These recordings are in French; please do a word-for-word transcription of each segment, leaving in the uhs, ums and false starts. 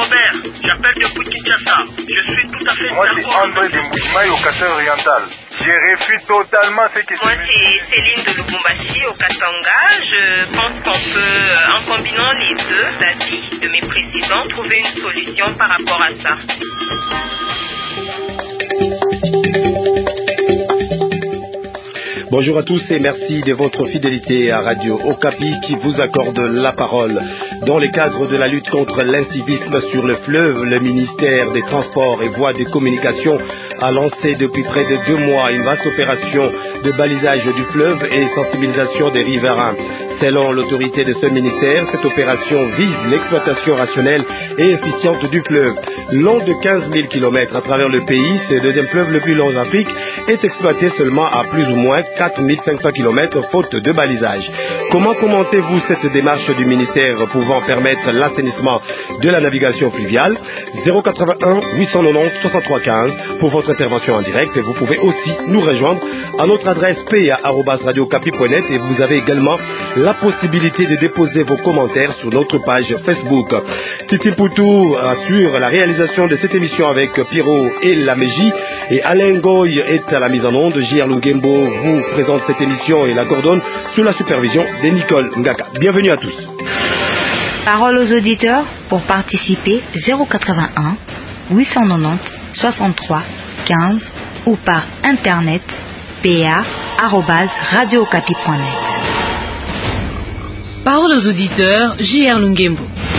Robert, j'appelle depuis Kinshasa. Je suis tout à fait Moi, c'est d'accord. André de Mboujimaï au Kasai oriental. Je réfute totalement ce que Moi, c'est Céline de Lubumbashi au Katanga. Je pense qu'on peut, en combinant les deux avis de mes précédents, trouver une solution par rapport à ça. Bonjour à tous et merci de votre fidélité à Radio Okapi qui vous accorde la parole. Dans le cadre de la lutte contre l'incivisme sur le fleuve, le ministère des Transports et Voies de Communication a lancé depuis près de deux mois une vaste opération de balisage du fleuve et sensibilisation des riverains. Selon l'autorité de ce ministère, cette opération vise l'exploitation rationnelle et efficiente du fleuve. Long de quinze mille kilomètres à travers le pays, ce deuxième fleuve le plus long d'Afrique est exploité seulement à plus ou moins quatre mille cinq cents kilomètres faute de balisage. Comment commentez-vous cette démarche du ministère pouvant permettre l'assainissement de la navigation fluviale? zéro quatre-vingt-un huit cent quatre-vingt-dix soixante-trois quinze pour votre intervention en direct. Vous pouvez aussi nous rejoindre à notre adresse p a arobase radio okapi point net et vous avez également la possibilité de déposer vos commentaires sur notre page Facebook. Titi Poutou assure la réalisation de cette émission avec Pierrot et Laméji et Alain Goy est à la mise en onde. J R Lungembo vous présente cette émission et la coordonne sous la supervision de Nicole Ngaka. Bienvenue à tous. Parole aux auditeurs pour participer zéro quatre-vingt-un huit cent quatre-vingt-dix soixante-trois quinze ou par internet p a arobase radio okapi point net. Parole aux auditeurs, J R Lungembo.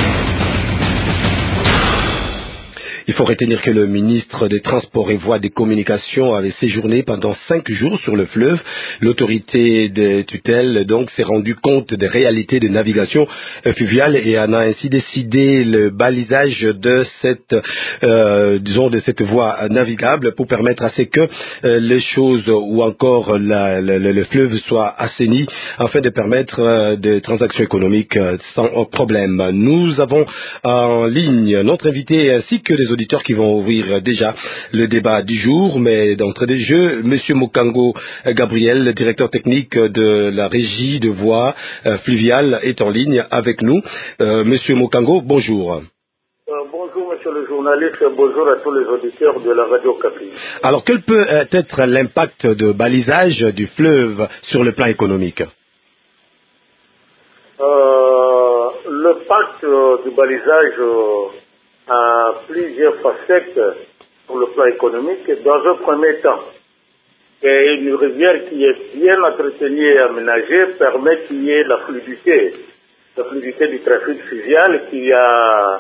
Il faut retenir que le ministre des Transports et Voies des Communications avait séjourné pendant cinq jours sur le fleuve. L'autorité de tutelle donc s'est rendue compte des réalités de navigation fluviale et en a ainsi décidé le balisage de cette, euh, disons, de cette voie navigable pour permettre à ce que euh, les choses ou encore la, la, le, le fleuve soient assainis afin de permettre euh, des transactions économiques euh, sans problème. Nous avons en ligne notre invité ainsi que les auditeurs qui vont ouvrir déjà le débat du jour, mais d'entrée de jeu, Monsieur Mokango Gabriel, le directeur technique de la régie de voies euh, fluviales, est en ligne avec nous. Euh, Monsieur Mokango, bonjour. Euh, bonjour Monsieur le journaliste, bonjour à tous les auditeurs de la Radio Okapi. Alors, quel peut être l'impact de balisage du fleuve sur le plan économique? euh, Le pacte euh, du balisage euh, a plusieurs facettes pour le plan économique. Dans un premier temps, et une rivière qui est bien entretenue et aménagée permet qu'il y ait la fluidité, la fluidité du trafic fluvial qui a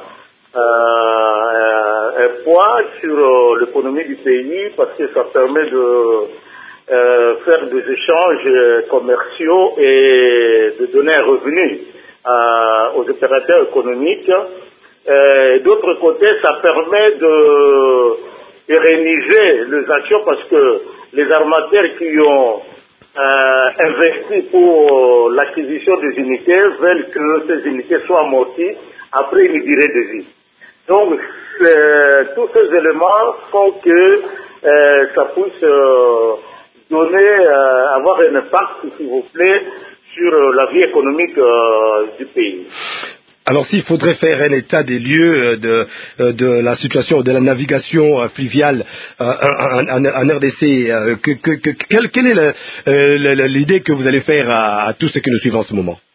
euh, un poids sur euh, l'économie du pays parce que ça permet de euh, faire des échanges commerciaux et de donner un revenu euh, aux opérateurs économiques. Euh, D'autre côté, ça permet de pérenniser les actions parce que les armateurs qui ont euh, investi pour l'acquisition des unités veulent que ces unités soient amorties après une durée de vie. Donc, tous ces éléments font que euh, ça puisse euh, donner, euh, avoir un impact, s'il vous plaît, sur euh, la vie économique euh, du pays. Alors, s'il faudrait faire un état des lieux de, de la situation de la navigation fluviale en, en, en R D C, que, que, que, quelle, quelle est l'idée que vous allez faire à, à tous ceux qui nous suivent en ce moment?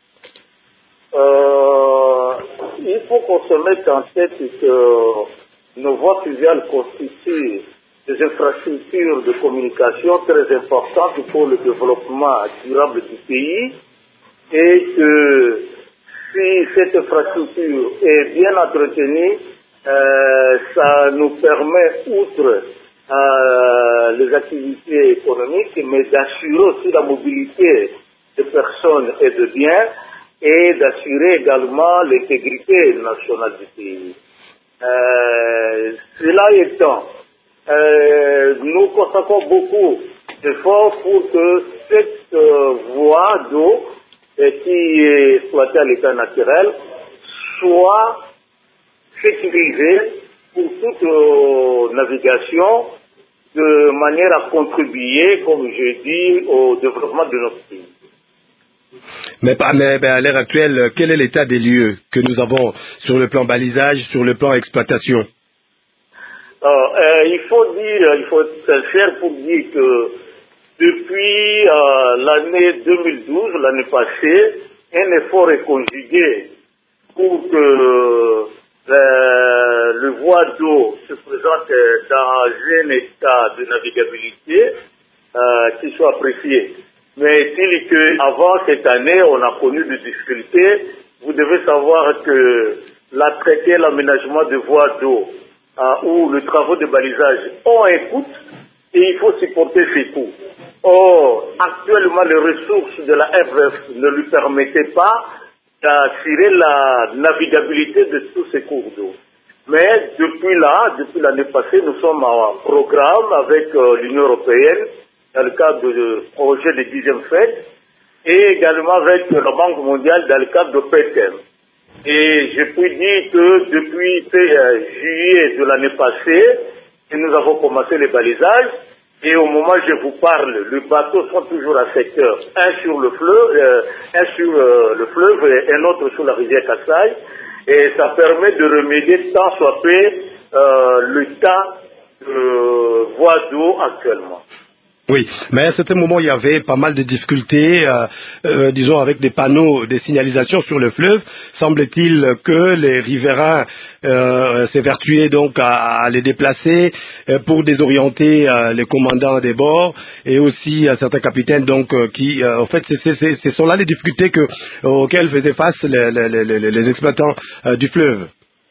euh, Il faut qu'on se mette en tête que nos voies fluviales constituent des infrastructures de communication très importantes pour le développement durable du pays et que si cette infrastructure est bien entretenue, euh, ça nous permet, outre euh, les activités économiques, mais d'assurer aussi la mobilité de personnes et de biens et d'assurer également l'intégrité nationale du pays. Euh, cela étant, euh, nous consacrons beaucoup d'efforts pour que cette euh, voie d'eau qui est exploité à l'état naturel, soit sécurisé pour toute euh, navigation de manière à contribuer, comme je dis, au développement de notre pays. Mais, mais, mais à l'heure actuelle, quel est l'état des lieux que nous avons sur le plan balisage, sur le plan exploitation? Alors, euh, il faut dire, il faut être fier pour dire que depuis euh, l'année deux mille douze, l'année passée, un effort est conjugué pour que euh, le voie d'eau se présente dans un état de navigabilité euh, qui soit apprécié. Mais il qu'avant cette année, on a connu des difficultés. Vous devez savoir que la traité, l'aménagement de voies d'eau euh, ou le travaux de balisage ont un coût et il faut supporter ces coûts. Or, actuellement, les ressources de la R V F ne lui permettaient pas d'assurer la navigabilité de tous ces cours d'eau. Mais depuis là, depuis l'année passée, nous sommes en programme avec euh, l'Union européenne dans le cadre du projet de dixième fête et également avec la Banque mondiale dans le cadre de P T M. Et je puis dire que depuis euh, juillet de l'année passée, nous avons commencé les balisages. Et au moment où je vous parle, les bateaux sont toujours à secteur, un sur le fleuve, euh, un sur euh, le fleuve et un autre sur la rivière Kassai. Et ça permet de remédier tant soit peu euh, le tas de voies d'eau actuellement. Oui, mais à un certain moment, il y avait pas mal de difficultés, euh, euh, disons, avec des panneaux de signalisation sur le fleuve. Semble-t-il que les riverains euh, s'évertuaient donc à, à les déplacer euh, pour désorienter euh, les commandants des bords et aussi euh, certains capitaines donc euh, qui, euh, en fait, c'est, c'est, ce sont là les difficultés que, auxquelles faisaient face les, les, les, les exploitants euh, du fleuve.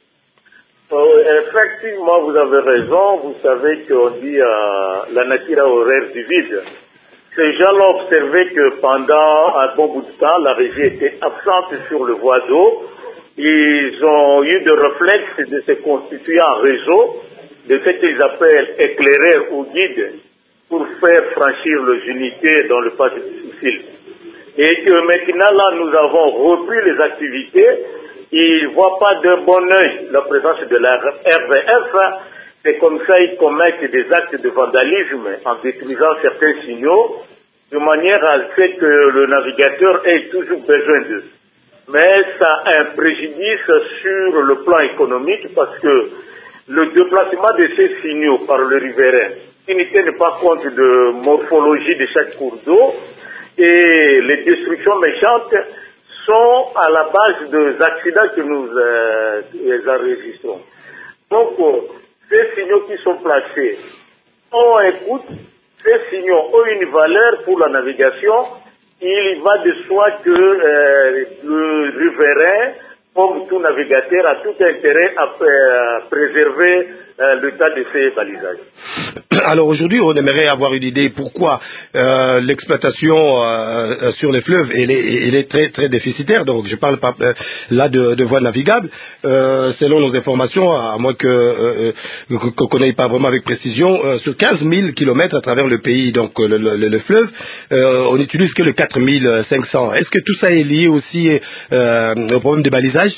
Euh, effectivement, vous avez raison. Vous savez qu'on dit euh, la nature a horreur du vide. Ces gens ont observé que pendant un bon bout de temps, la régie était absente sur le voie d'eau. Ils ont eu de réflexe de se constituer en réseau de ce qu'ils appellent éclaireurs ou guides pour faire franchir les unités dans le passage difficile. Et que maintenant, là, nous avons repris les activités. Ils ne voient pas d'un bon œil la présence de la R V F. C'est comme ça qu'ils commettent des actes de vandalisme en détruisant certains signaux, de manière à ce que le navigateur ait toujours besoin d'eux. Mais ça a un préjudice sur le plan économique parce que le déplacement de ces signaux par le riverain, qui ne tiennent pas compte de morphologie de chaque cours d'eau, et les destructions méchantes sont à la base des accidents que nous euh, les enregistrons. Donc, euh, ces signaux qui sont placés ont un coût, ces signaux ont une valeur pour la navigation. Il va de soi que euh, le riverain, comme tout navigateur, a tout intérêt à euh, préserver euh, le tas de ces balisages. Alors aujourd'hui, on aimerait avoir une idée pourquoi euh, l'exploitation euh, sur les fleuves elle est, elle est très très déficitaire. Donc je parle pas euh, là de, de voies navigables. Euh, selon nos informations, à moins que euh, qu'on connaisse pas vraiment avec précision, euh, sur quinze mille kilomètres à travers le pays, donc le, le, le fleuve, euh, on n'utilise que le quatre mille cinq cents. Est-ce que tout ça est lié aussi euh, au problème des balisages?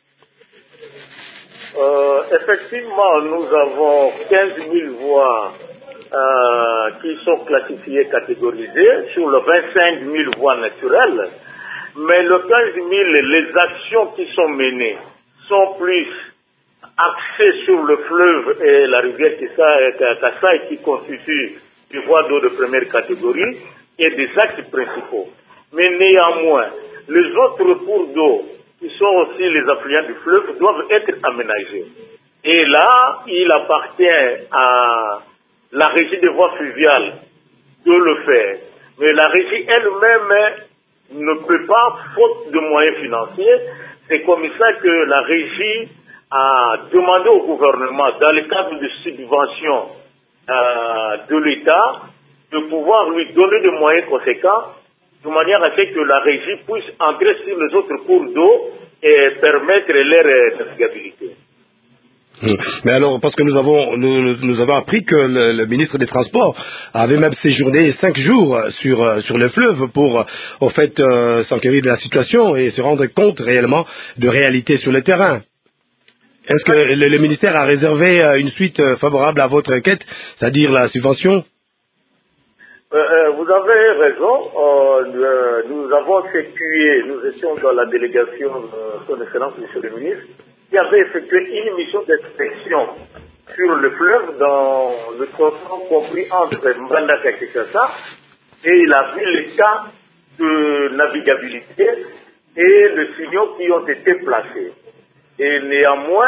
Euh, effectivement, nous avons quinze mille voies euh, qui sont classifiées, catégorisées sur le vingt-cinq mille voies naturelles. Mais le quinze mille, les actions qui sont menées sont plus axées sur le fleuve et la rivière Kassai qui constituent des voies d'eau de première catégorie et des axes principaux. Mais néanmoins, les autres cours d'eau qui sont aussi les affluents du fleuve doivent être aménagés. Et là, il appartient à la régie des voies fluviales de le faire. Mais la régie elle-même ne peut pas, faute de moyens financiers. C'est comme ça que la régie a demandé au gouvernement, dans le cadre de subventions euh, de l'État, de pouvoir lui donner des moyens conséquents de manière à ce que la régie puisse entrer sur les autres cours d'eau et permettre leur navigabilité. Mais alors, parce que nous avons, nous, nous avons appris que le, le ministre des Transports avait même séjourné cinq jours sur, sur le fleuve pour, en fait, euh, s'enquérir de la situation et se rendre compte réellement de réalité sur le terrain. Est-ce que le, le ministère a réservé une suite favorable à votre requête, c'est-à-dire la subvention? Euh, euh, vous avez raison. Euh, nous avons effectué, nous étions dans la délégation de son Excellence, Monsieur le ministre, qui avait effectué une mission d'inspection sur le fleuve dans le tronçon compris entre Mbandaka et Kinshasa, et il a vu l'état de navigabilité et les signaux qui ont été placés. Et néanmoins,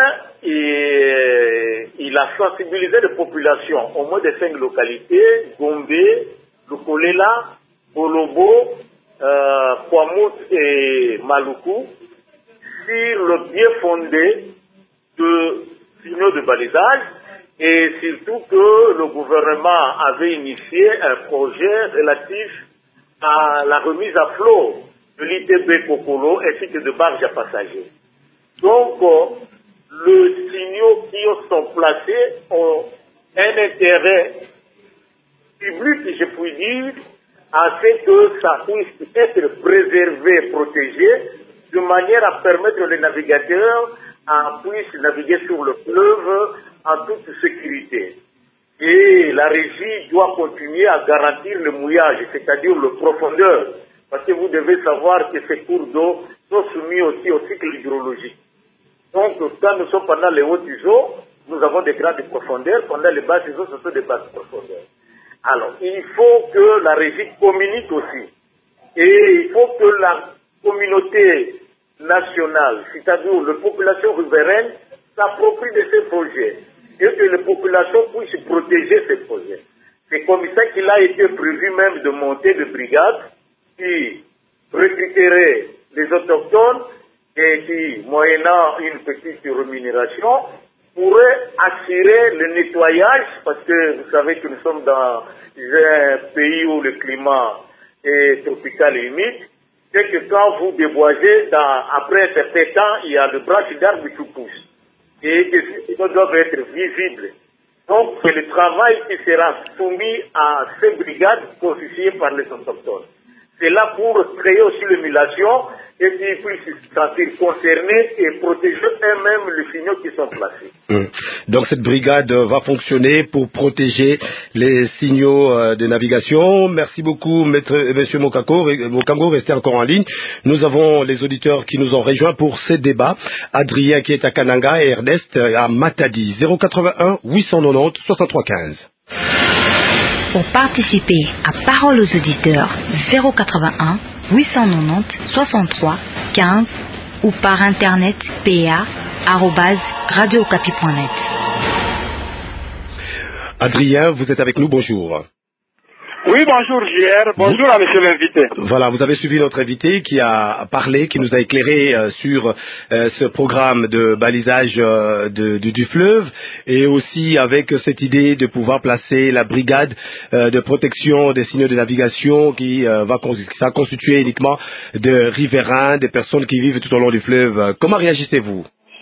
il, il a sensibilisé les populations, au moins de cinq localités, Gombe, Lukolela, Bolobo, euh, Kwamut et Maluku, sur le bien fondé de signaux de balisage, et surtout que le gouvernement avait initié un projet relatif à la remise à flot de l'I T B Kokolo ainsi que de barges à passagers. Donc, euh, les signaux qui sont placés ont un intérêt public, si je puis dire, afin que ça puisse être préservé, protégé, de manière à permettre les navigateurs à puissent naviguer sur le fleuve en toute sécurité. Et la régie doit continuer à garantir le mouillage, c'est-à-dire le profondeur, parce que vous devez savoir que ces cours d'eau sont soumis aussi au cycle hydrologique. Donc, quand nous sommes pendant les hautes eaux, nous avons des grandes profondeurs, pendant les basses eaux, ce sont des basses profondeurs. Alors, il faut que la régie communique aussi. Et il faut que la communauté nationale, c'est-à-dire la population riveraine, s'approprie de ces projets et que les populations puissent protéger ces projets. C'est comme ça qu'il a été prévu même de monter des brigades qui recruteraient les autochtones et qui, moyennant une petite rémunération, pourraient assurer le nettoyage, parce que vous savez que nous sommes dans un pays où le climat est tropical et humide, c'est que quand vous déboisez, dans, après un certain temps, il y a le branche d'arbres qui poussent. Et ils doivent être visibles. Donc, c'est le travail qui sera soumis à ces brigades constituées par les autochtones. C'est là pour créer aussi l'émulation et puis ils puissent se sentir concernés et protéger eux-mêmes les signaux qui sont placés. Mmh. Donc cette brigade va fonctionner pour protéger les signaux de navigation. Merci beaucoup, maître, monsieur Mokango. Mokango, restez encore en ligne. Nous avons les auditeurs qui nous ont rejoints pour ces débats. Adrien qui est à Kananga et Ernest à Matadi. zéro quatre-vingt-un huit cent quatre-vingt-dix soixante-trois quinze. Pour participer à Parole aux auditeurs, zéro quatre-vingt-un huit cent quatre-vingt-dix soixante-trois quinze ou par internet p a arobase radio okapi point net. Adrien, vous êtes avec nous, bonjour. Oui, bonjour J R, bonjour à monsieur l'invité. Voilà, vous avez suivi notre invité qui a parlé, qui nous a éclairé euh, sur euh, ce programme de balisage euh, de, de, du fleuve et aussi avec cette idée de pouvoir placer la brigade euh, de protection des signaux de navigation qui euh, va ça constituer uniquement de riverains, des personnes qui vivent tout au long du fleuve. Comment réagissez-vous?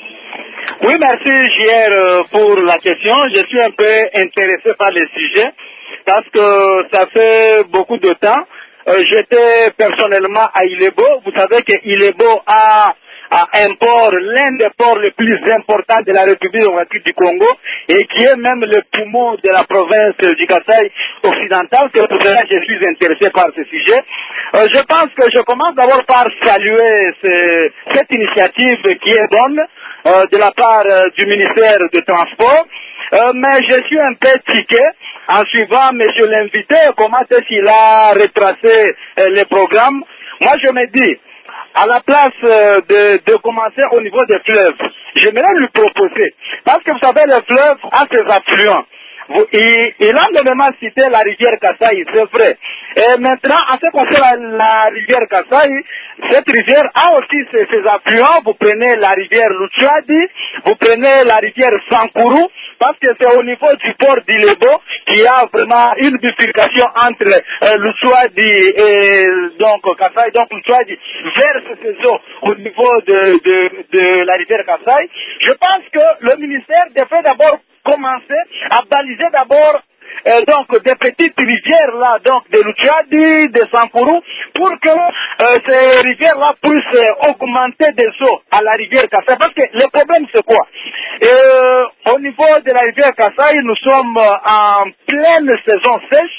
Oui, merci J R pour la question. Je suis un peu intéressé par le sujet, parce que ça fait beaucoup de temps. Euh, J'étais personnellement à Ilebo. Vous savez que Ilebo a, a un port, l'un des ports les plus importants de la République démocratique du Congo, et qui est même le poumon de la province du Kasaï occidental. C'est pour cela que je suis intéressé par ce sujet. Euh, je pense que je commence d'abord par saluer ce, cette initiative qui est bonne euh, de la part euh, du ministère des Transports. Euh, mais je suis un peu tiqué en suivant monsieur l'invité, comment est-ce qu'il a retracé euh, les programmes. Moi je me dis, à la place euh, de, de commencer au niveau des fleuves, j'aimerais lui proposer, parce que vous savez le fleuve a ses affluents. Vous, il, il a notamment cité la rivière Kasaï, c'est vrai. Et maintenant, en ce qui concerne la, la rivière Kasaï, cette rivière a aussi ses, ses affluents. Vous prenez la rivière Luchadi, vous prenez la rivière Sankuru, parce que c'est au niveau du port d'Ilebo qu'il y a vraiment une bifurcation entre euh, Luchadi et donc Kasaï. Donc Luchadi verse ses eaux au niveau de, de, de la rivière Kasaï. Je pense que le ministère devrait d'abord commencer à baliser d'abord euh, donc des petites rivières là, donc de Luchadi, de Sankuru, pour que euh, ces rivières là puissent euh, augmenter des eaux à la rivière Kasaï. Parce que le problème c'est quoi? euh, Au niveau de la rivière Kasaï, nous sommes euh, en pleine saison sèche.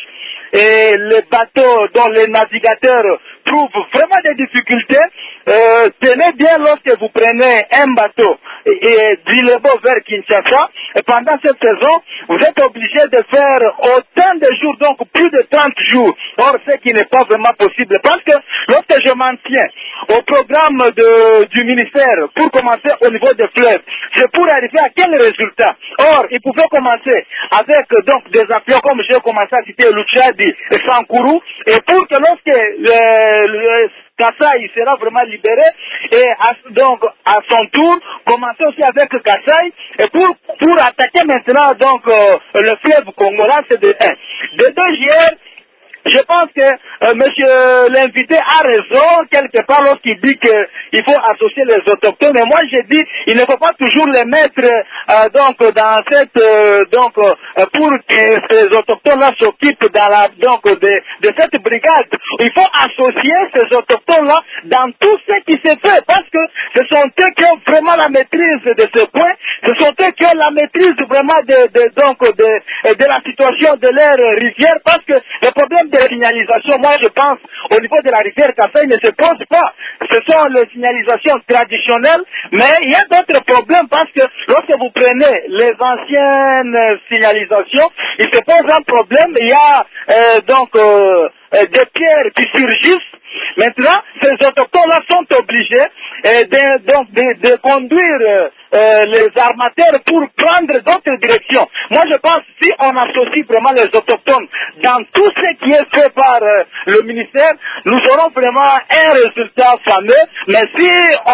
et les bateaux dont les navigateurs trouvent vraiment des difficultés, euh, tenez bien lorsque vous prenez un bateau et, et d'Ilebo vers Kinshasa, et pendant cette saison, vous êtes obligé de faire autant de jours, donc plus de trente jours. Or, ce qui n'est pas vraiment possible. Parce que lorsque je m'en tiens au programme de, du ministère pour commencer au niveau des fleuves, c'est pour arriver à quel résultat? Or, il pouvait commencer avec donc des affluents comme j'ai commencé à citer Luchadi et Sankourou, et pour que lorsque le, le Kassai sera vraiment libéré, et à, donc à son tour, commencer aussi avec Kassai, et pour, pour attaquer maintenant donc euh, le fleuve Congo, là c'est de un. De deux, hier, je pense que euh, monsieur l'invité a raison quelque part lorsqu'il dit qu'il faut associer les autochtones. Mais moi j'ai dit il ne faut pas toujours les mettre euh, donc dans cette euh, donc euh, pour que ces autochtones là s'occupent dans la donc de, de cette brigade. Il faut associer ces autochtones là dans tout ce qui se fait parce que ce sont eux qui ont vraiment la maîtrise de ce point. Ce sont eux qui ont la maîtrise vraiment de, de donc de, de la situation de leur rivière parce que le problème de la signalisation, moi je pense au niveau de la rivière Kassai ne se pose pas. Ce sont les signalisations traditionnelles, mais il y a d'autres problèmes parce que lorsque vous prenez les anciennes signalisations, il se pose un problème, il y a euh, donc euh, des pierres qui surgissent. Maintenant, ces autochtones-là sont obligés euh, de, donc, de, de conduire euh, les armateurs pour prendre d'autres directions. Moi, je pense que si on associe vraiment les autochtones dans tout ce qui est fait par euh, le ministère, nous aurons vraiment un résultat fameux. Mais si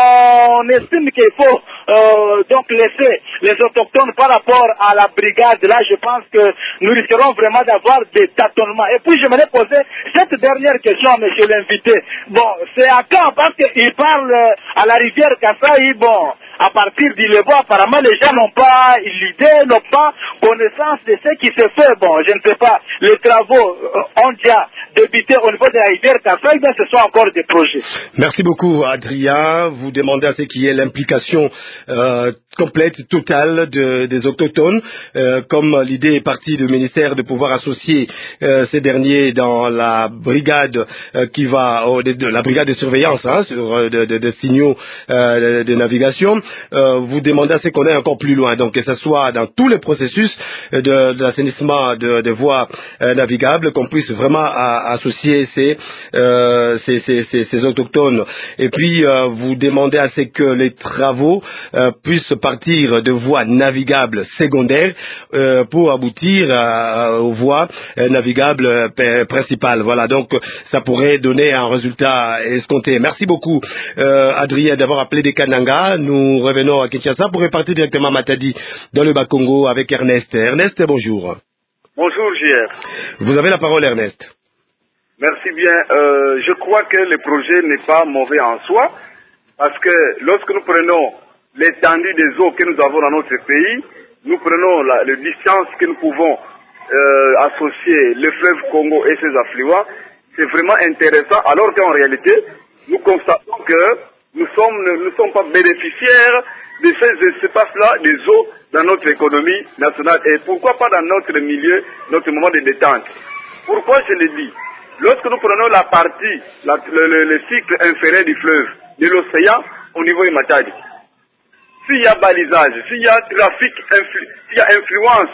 on estime qu'il faut euh, donc laisser les autochtones par rapport à la brigade, là, je pense que nous risquerons vraiment d'avoir des tâtonnements. Et puis, je me poser cette dernière question à monsieur l'invité. Bon, c'est à quand? Parce qu'il parle à la rivière Kassai, bon, à partir d'Ilebo, apparemment les gens n'ont pas l'idée, n'ont pas connaissance de ce qui se fait. Bon, je ne sais pas, les travaux euh, ont déjà débuté au niveau de la rivière Kassai, mais ce sont encore des projets. Merci beaucoup, Adrien. Vous demandez à ce qui est l'implication euh, complète, totale de, des autochtones, euh, comme l'idée est partie du ministère de pouvoir associer euh, ces derniers dans la brigade euh, qui va, oh, de, de la brigade de surveillance hein, sur euh, de, de, de signaux euh, de, de navigation. Euh, vous demandez à ce qu'on aille encore plus loin, donc que ce soit dans tous les processus de, de l'assainissement de, de voies euh, navigables, qu'on puisse vraiment à, associer ces, euh, ces, ces, ces, ces autochtones. Et puis euh, vous demandez à ce que les travaux euh, puissent partir de voies navigables secondaires euh, pour aboutir à, aux voies euh, navigables euh, principales. Voilà, donc ça pourrait donner un résultat escompté. Merci beaucoup euh, Adrien d'avoir appelé des Kananga. Nous revenons à Kinshasa pour repartir directement à Matadi dans le Bas-Congo avec Ernest. Ernest, bonjour. Bonjour J R. Vous avez la parole Ernest. Merci bien. Euh, je crois que le projet n'est pas mauvais en soi parce que lorsque nous prenons l'étendue des eaux que nous avons dans notre pays, nous prenons la, la distance que nous pouvons euh, associer le fleuve Congo et ses affluents, c'est vraiment intéressant alors qu'en réalité, nous constatons que nous sommes, ne nous sommes pas bénéficiaires de ces espaces-là, des eaux dans notre économie nationale et pourquoi pas dans notre milieu, notre moment de détente. Pourquoi je le dis? Lorsque nous prenons la partie, la, le, le, le cycle inférieur du fleuve, de l'océan au niveau de Matadi, s'il y a balisage, s'il y a trafic, influ, s'il y a influence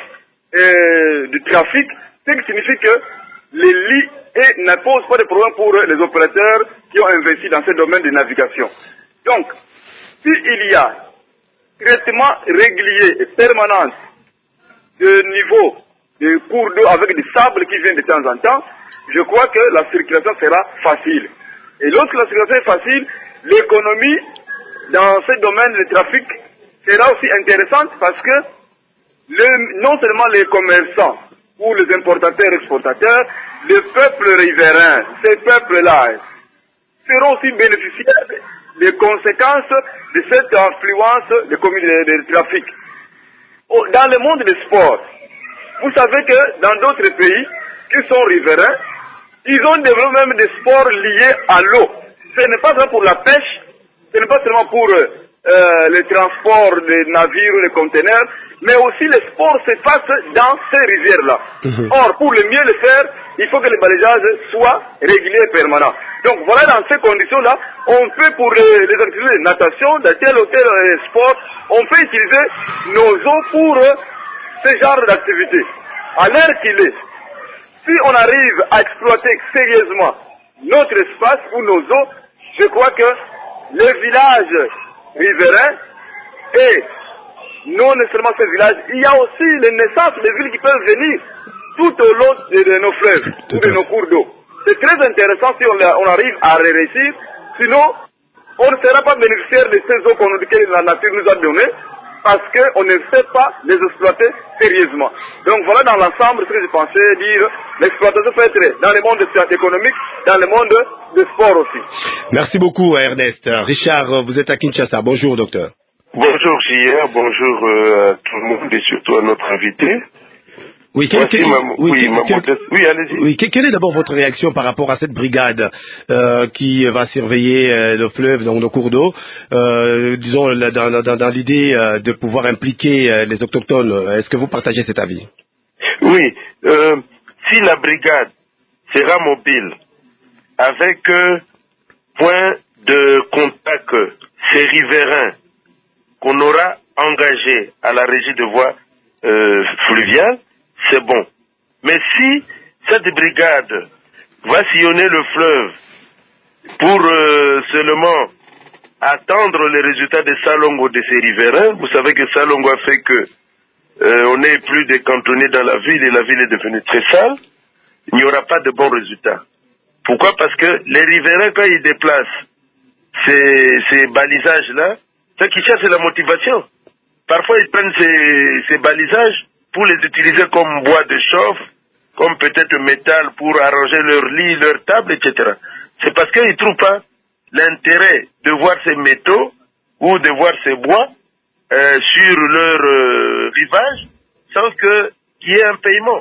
euh, du trafic, ce qui signifie que les lits et ne posent pas de problème pour les opérateurs qui ont investi dans ce domaine de navigation. Donc, s'il y a traitement régulier et permanent de niveau de cours d'eau avec des sables qui viennent de temps en temps, je crois que la circulation sera facile. Et lorsque la circulation est facile, l'économie dans ce domaine de trafic sera aussi intéressante parce que le, non seulement les commerçants ou les importateurs et exportateurs, le peuple riverain, ces peuples-là, seront aussi bénéficiaires des conséquences de cette influence de, de, de trafic. Dans le monde du sport, vous savez que dans d'autres pays qui sont riverains, ils ont développé même des sports liés à l'eau. Ce n'est pas seulement pour la pêche, ce n'est pas seulement pour euh, le transport des navires ou des conteneurs, mais aussi le sport se passe dans ces rivières-là. Mmh. Or, pour le mieux le faire, il faut que le balaisage soit régulier et permanent. Donc voilà, dans ces conditions-là, on peut pour les, les activités de natation, de tel ou tel euh, sport, on peut utiliser nos eaux pour euh, ce genre d'activité. À l'heure qu'il est, si on arrive à exploiter sérieusement notre espace ou nos eaux, je crois que les villages riverains et non seulement ces villages, il y a aussi les naissances, les villes qui peuvent venir tout au long de, de nos fleuves ou de nos cours d'eau. C'est très intéressant si on, on arrive à réussir, sinon on ne sera pas bénéficiaire de ces eaux que la nature nous a données parce qu'on ne sait pas les exploiter sérieusement. Donc voilà dans l'ensemble ce que je pensais dire, l'exploitation peut être dans le monde économique, dans le monde du sport aussi. Merci beaucoup Ernest. Richard, vous êtes à Kinshasa. Bonjour docteur. Bonjour J R, bonjour euh, à tout le monde et surtout à notre invité. Oui, quel, quel, ma, oui, oui, ma quel, modeste, oui, allez-y. Oui, quelle est d'abord votre réaction par rapport à cette brigade euh, qui va surveiller euh, le fleuve, donc nos cours d'eau, euh, disons dans, dans, dans l'idée euh, de pouvoir impliquer euh, les autochtones. Est-ce que vous partagez cet avis? Oui, euh, si la brigade sera mobile avec euh, point de contact ces riverains qu'on aura engagés à la régie de voies euh, fluviales, c'est bon. Mais si cette brigade va sillonner le fleuve pour euh, seulement attendre les résultats de Salongo de ses riverains, vous savez que Salongo a fait que euh, on n'est plus décantonné dans la ville et la ville est devenue très sale, il n'y aura pas de bons résultats. Pourquoi? Parce que les riverains, quand ils déplacent ces, ces balisages-là, ce qu'ils cherchent, c'est la motivation. Parfois, ils prennent ces, ces balisages pour les utiliser comme bois de chauffe, comme peut-être métal pour arranger leur lit, leur table, et cetera. C'est parce qu'ils ne trouvent pas l'intérêt de voir ces métaux ou de voir ces bois euh, sur leur euh, rivage sans que qu'il y ait un paiement.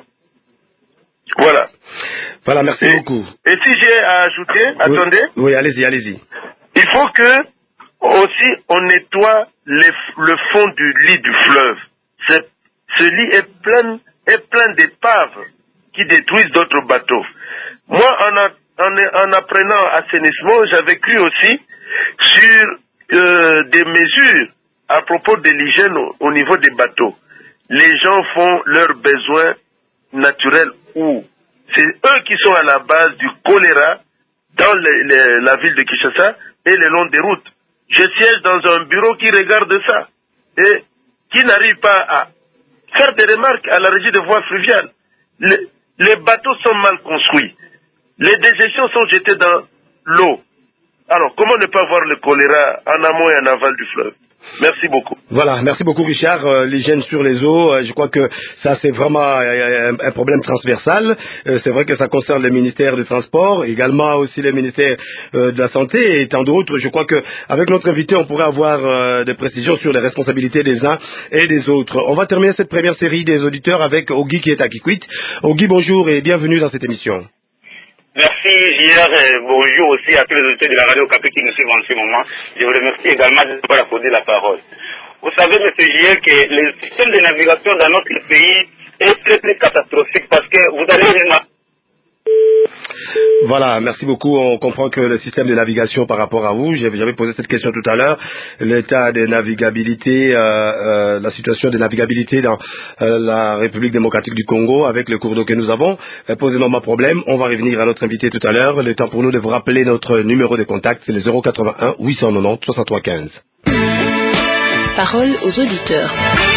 Voilà. Voilà, merci et, beaucoup. Et si j'ai à ajouter, oui, attendez. Oui, allez-y, allez-y. Il faut que aussi on nettoie les, le fond du lit du fleuve. C'est, ce lit est plein, est plein d'épaves qui détruisent d'autres bateaux. Moi, en, a, en, en apprenant assainissement, j'avais cru aussi sur euh, des mesures à propos de l'hygiène au, au niveau des bateaux. Les gens font leurs besoins naturels où c'est eux qui sont à la base du choléra dans les, les, la ville de Kinshasa et le long des routes. Je siège dans un bureau qui regarde ça et qui n'arrive pas à faire des remarques à la régie de voies fluviales. Les, les bateaux sont mal construits. Les déjections sont jetées dans l'eau. Alors, comment ne pas voir le choléra en amont et en aval du fleuve? Merci beaucoup. Voilà, merci beaucoup Richard. Euh, l'hygiène sur les eaux, euh, je crois que ça c'est vraiment euh, un, un problème transversal. Euh, c'est vrai que ça concerne le ministère du Transport, également aussi le ministère euh, de la Santé et tant d'autres. Je crois que avec notre invité, on pourrait avoir euh, des précisions sur les responsabilités des uns et des autres. On va terminer cette première série des auditeurs avec Ogi qui est à Kikwit. Ogi, bonjour et bienvenue dans cette émission. Merci J R et bonjour aussi à tous les auditeurs de la radio Okapi qui nous suivent en ce moment. Je vous remercie également de nous accorder la parole. Vous savez, M. J R, que le système de navigation dans notre pays est très très catastrophique parce que vous allez remarquer. Voilà, merci beaucoup. On comprend que le système de navigation par rapport à vous, j'avais posé cette question tout à l'heure, l'état de navigabilité, euh, euh, la situation de navigabilité dans euh, la République démocratique du Congo avec le cours d'eau que nous avons euh, pose énormément de problèmes. On va revenir à notre invité tout à l'heure. Le temps pour nous de vous rappeler notre numéro de contact, c'est le zéro quatre-vingt-un huit cent quatre-vingt-dix soixante-trois quinze. Parole aux auditeurs.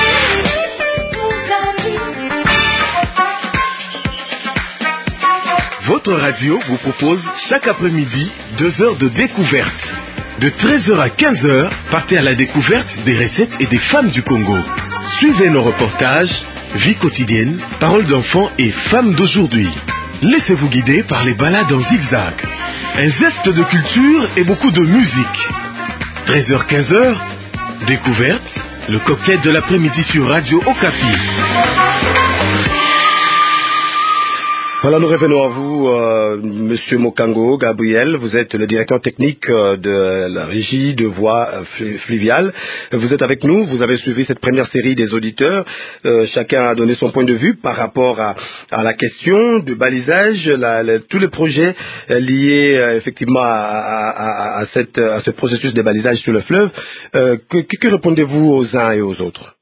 Votre radio vous propose chaque après-midi deux heures de découverte. De treize heures à quinze heures, partez à la découverte des recettes et des femmes du Congo. Suivez nos reportages, vie quotidienne, paroles d'enfants et femmes d'aujourd'hui. Laissez-vous guider par les balades en zigzag. Un zeste de culture et beaucoup de musique. treize heures quinze heures, découverte, le cocktail de l'après-midi sur Radio Okapi. Voilà, nous revenons à vous, euh, Monsieur Mokango Gabriel. Vous êtes le directeur technique euh, de la régie de voies euh, fluviales. Vous êtes avec nous. Vous avez suivi cette première série des auditeurs. Euh, chacun a donné son point de vue par rapport à, à la question du balisage, la, la, tous les projets euh, liés euh, effectivement à, à, à, à, cette, à ce processus de balisage sur le fleuve. Euh, que, que répondez-vous aux uns et aux autres?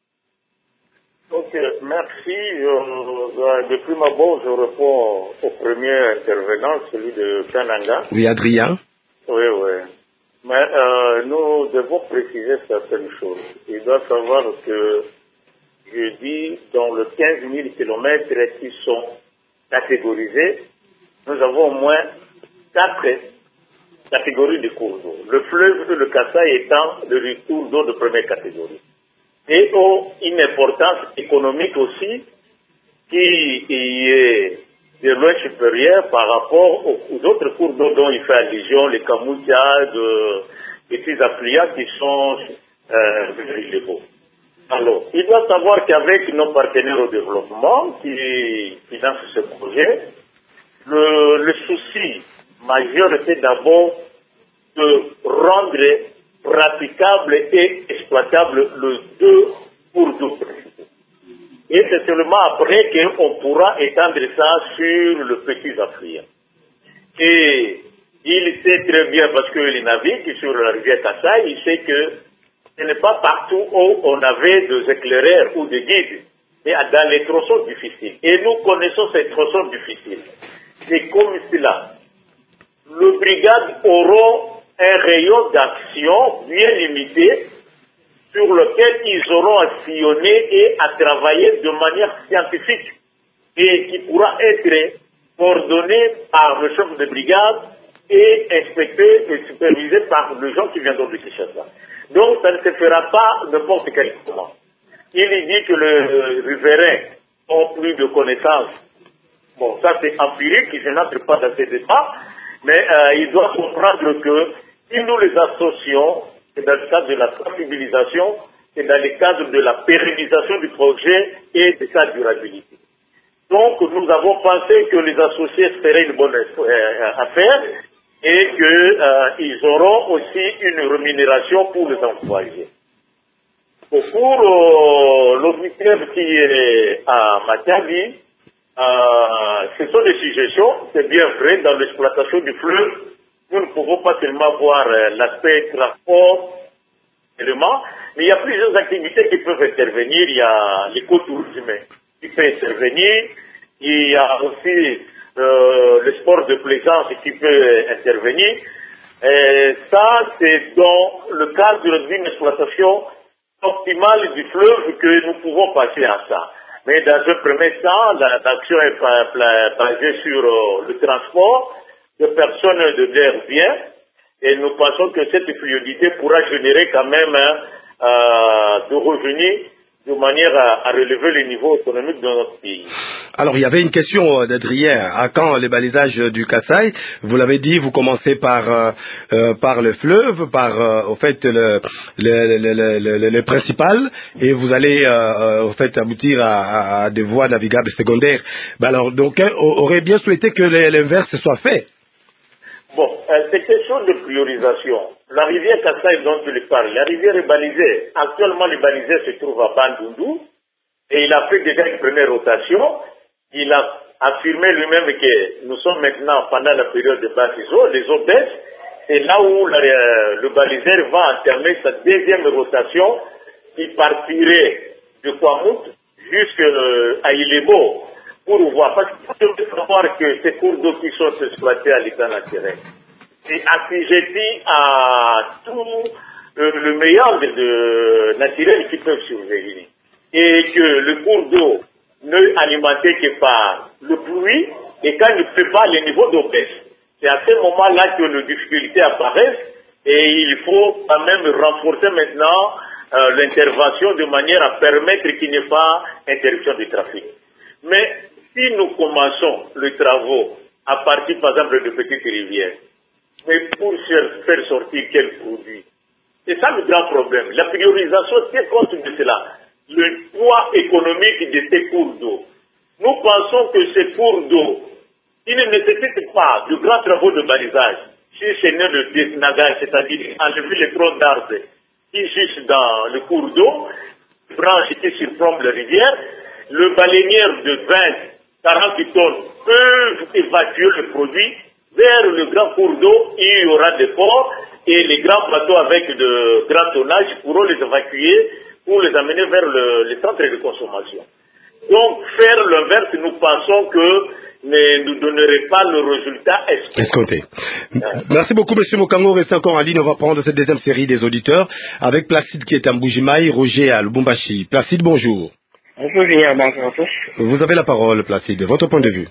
Ok, merci. Je, depuis ma abord, je réponds au premier intervenant, celui de Kananga. Oui, Adrien. Oui, oui. Mais euh, nous devons préciser certaines choses. Il doit savoir que, je dis, dans les quinze mille kilomètres qui sont catégorisés, nous avons au moins quatre catégories de cours d'eau. Le fleuve et le Kasaï étant le cours d'eau de première catégorie. Et ont une importance économique aussi qui est de loin supérieure par rapport aux autres cours d'eau dont il fait allusion, les Kamoutia, les petits affluents qui sont euh, beaux. Alors, il doit savoir qu'avec nos partenaires au développement qui financent ce projet, le, le souci majeur était d'abord de rendre praticable et exploitable le deux cours d'eau. Et c'est seulement après qu'on pourra étendre ça sur le petit affluent. Et il sait très bien, parce qu'il navigue sur la rivière Kasaï, il sait que ce n'est pas partout où on avait des éclaireurs ou des guides, mais dans les tronçons difficiles. Et nous connaissons ces tronçons difficiles. C'est comme cela. Les brigades auront un rayon d'action bien limité sur lequel ils auront à sillonner et à travailler de manière scientifique et qui pourra être coordonné par le chef de brigade et inspecté et supervisé par les gens qui viendront de Kinshasa. Donc ça ne se fera pas n'importe quel comment. Il dit que les riverains ont plus de connaissances. Bon, ça c'est empirique, je n'entre pas dans ces débats, mais euh, il doit comprendre que si nous les associons, c'est dans le cadre de la sensibilisation, c'est dans le cadre de la pérennisation du projet et de sa durabilité. Donc, nous avons pensé que les associés feraient une bonne euh, affaire et qu'ils euh, auront aussi une rémunération pour les encourager. Pour euh, l'officier qui est à Matadi, euh, ce sont des suggestions, c'est bien vrai, dans l'exploitation du fleuve. Nous ne pouvons pas seulement voir euh, l'aspect transport, élément, mais il y a plusieurs activités qui peuvent intervenir. Il y a l'écotourisme qui peut intervenir, il y a aussi euh, le sport de plaisance qui peut intervenir. Et ça, c'est dans le cadre d'une exploitation optimale du fleuve que nous pouvons passer à ça. Mais dans un premier temps, l'action est basée sur euh, le transport de personnes de leurs biens, et nous pensons que cette fluidité pourra générer quand même euh, de revenus de manière à, à relever le niveau économique de notre pays. Alors, il y avait une question d'Adrien. À quand le balisage du Kasaï? Vous l'avez dit, vous commencez par euh, euh, par le fleuve, par euh, au fait le le, le, le, le, le principal, et vous allez euh, au fait aboutir à, à des voies navigables secondaires. Ben alors, donc, hein, aurait bien souhaité que l'inverse soit fait. Bon, euh, c'est question de priorisation. La rivière Kasaï dont tu le parles, la rivière est balisée. Actuellement, le balisé se trouve à Bandundu et il a fait déjà une première rotation. Il a affirmé lui-même que nous sommes maintenant pendant la période de basse eau, les eaux baissent. C'est là où la, euh, le baliseur va entamer sa deuxième rotation qui partirait de Kwamout jusqu'à euh, Ilebo. Pour voir, parce qu'il faut savoir que ces cours d'eau qui sont exploités à l'état naturel, c'est assujetti à tout euh, le meilleur de, de naturel qui peuvent survenir. Et que le cours d'eau n'est alimenté que par le pluie, et quand il ne peut pas, les niveaux d'eau baissent. C'est à ce moment-là que les difficultés apparaissent, et il faut quand même renforcer maintenant euh, l'intervention de manière à permettre qu'il n'y ait pas interruption du trafic. Mais si nous commençons les travaux à partir, par exemple, de petites rivières, mais pour faire sortir quel produit? C'est ça le grand problème. La priorisation tient compte de cela. Le poids économique de ces cours d'eau. Nous pensons que ces cours d'eau Il ne nécessite pas de grands travaux de balisage. Si c'est né de désnagage, c'est-à-dire enlever les troncs d'arbres qui gisent dans le cours d'eau, branches qui surplombent la rivière, le baleinière de vingt, quarante tonnes peuvent évacuer le produit vers le grand cours d'eau, il y aura des ports et les grands bateaux avec de grands tonnages pourront les évacuer pour les amener vers le, les centres de consommation. Donc, faire l'inverse, nous pensons que ne nous donnerait pas le résultat escompté. Merci beaucoup, M. Mokango. Restez encore en ligne. On va prendre cette deuxième série des auditeurs avec Placide qui est à Mbujimaï, Roger à Lubumbashi. Placide, bonjour. Bonjour, Julien. Bonjour à tous. Vous avez la parole, Placide. Votre point de vue.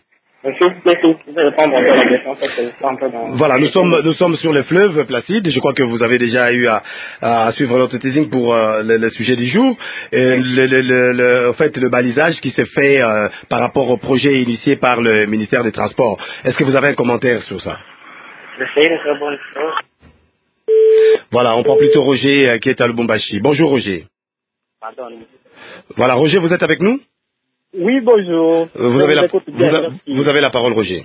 Voilà, nous sommes, nous sommes sur les fleuves, Placide. Je crois que vous avez déjà eu à, à suivre notre teasing pour euh, le, le sujet du jour. Et le, le, le, le, en fait, le balisage qui s'est fait euh, par rapport au projet initié par le ministère des Transports. Est-ce que vous avez un commentaire sur ça? Voilà, on prend plutôt Roger euh, qui est à Lubumbashi. Bonjour, Roger. Pardon. Voilà, Roger, vous êtes avec nous? Oui, bonjour. Vous avez, la, vous, a, vous avez la parole, Roger.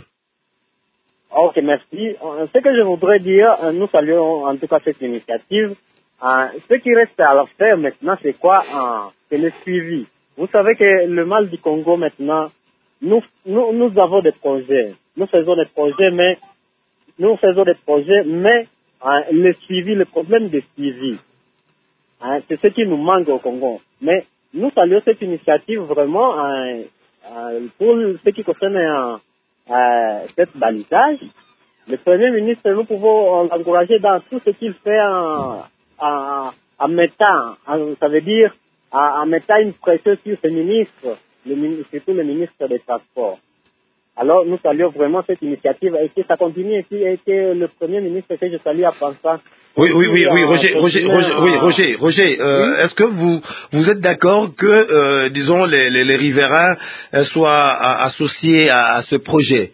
Ok, merci. Ce que je voudrais dire, nous saluons en tout cas cette initiative. Ce qui reste à faire maintenant, c'est quoi? C'est le suivi. Vous savez que le mal du Congo maintenant, nous, nous, nous avons des projets. Nous faisons des projets, mais nous faisons des projets, mais le suivi, le problème de suivi, c'est ce qui nous manque au Congo. Mais nous saluons cette initiative vraiment euh, euh, pour ce qui concerne euh, euh, cette balisage. Le Premier ministre, nous pouvons l'encourager dans tout ce qu'il fait en, en, en mettant, en, ça veut dire en, en mettant une pression sur ses ministres, le, surtout le ministre des Transports. Alors nous saluons vraiment cette initiative et que ça continue et que le Premier ministre que je salue à Pansa. Oui, oui, oui, oui, Roger, Roger, Roger, oui, Roger, Roger, euh, oui? Est-ce que vous vous êtes d'accord que, euh, disons, les, les, les riverains euh, soient à, associés à, à ce projet?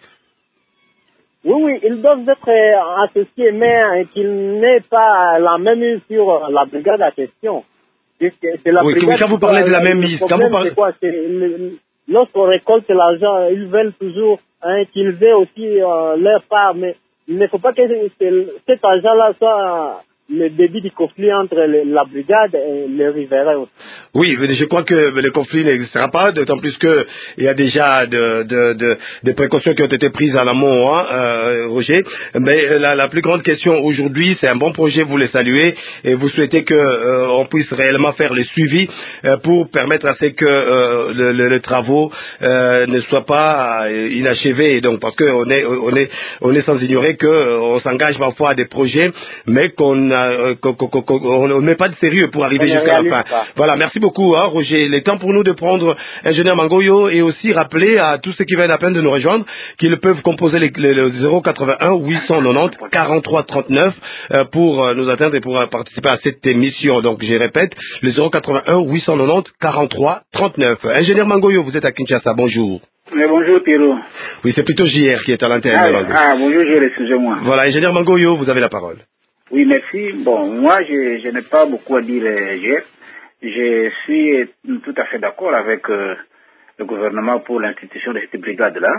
Oui, oui, ils doivent être euh, associés, mais euh, qu'ils n'aient pas la même mise sur la brigade à question. C'est la oui, brigade quand vous parlez de la même mise, quand vous parlez... Quoi, le, lorsqu'on récolte l'argent, ils veulent toujours hein, qu'ils aient aussi euh, leur part, mais il ne faut pas que cet argent-là soit le début du conflit entre le, la brigade et les riverains aussi. Oui, mais je crois que le conflit n'existera pas, d'autant plus qu'il y a déjà de, de, de, des précautions qui ont été prises en amont, hein, euh, Roger. Mais la, la plus grande question aujourd'hui, c'est un bon projet, vous le saluez, et vous souhaitez qu'on euh, puisse réellement faire le suivi euh, pour permettre à ce que euh, le, le, le travaux euh, ne soient pas euh, inachevés. Donc, parce qu'on est, on est, on est sans ignorer qu'on euh, s'engage parfois à des projets, mais qu'on Euh, qu'on ne met pas de sérieux pour arriver jusqu'à la fin. Pas. Voilà, merci beaucoup, hein, Roger. Il est temps pour nous de prendre ingénieur Mangoyo et aussi rappeler à tous ceux qui viennent à peine de nous rejoindre qu'ils peuvent composer les, les, le zéro quatre-vingt-un huit cent quatre-vingt-dix quarante-trois trente-neuf euh, pour euh, nous atteindre et pour euh, participer à cette émission. Donc, je répète, le zéro quatre-vingt-un huit cent quatre-vingt-dix quarante-trois trente-neuf. Ingénieur Mangoyo, vous êtes à Kinshasa, bonjour. Mais bonjour Pierrot. Oui, c'est plutôt J R qui est à l'intérieur. Ah, ah, bonjour J R, excusez-moi. Voilà, ingénieur Mangoyo, vous avez la parole. Oui, merci. Bon, moi, je, je n'ai pas beaucoup à dire, euh, je suis tout à fait d'accord avec euh, le gouvernement pour l'institution de cette brigade-là.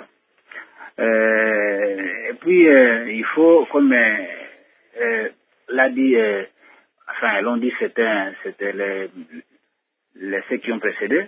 Euh, et puis, euh, il faut, comme euh, euh, l'a dit, euh, enfin, l'ont dit, c'était, c'était les, les ceux qui ont précédé,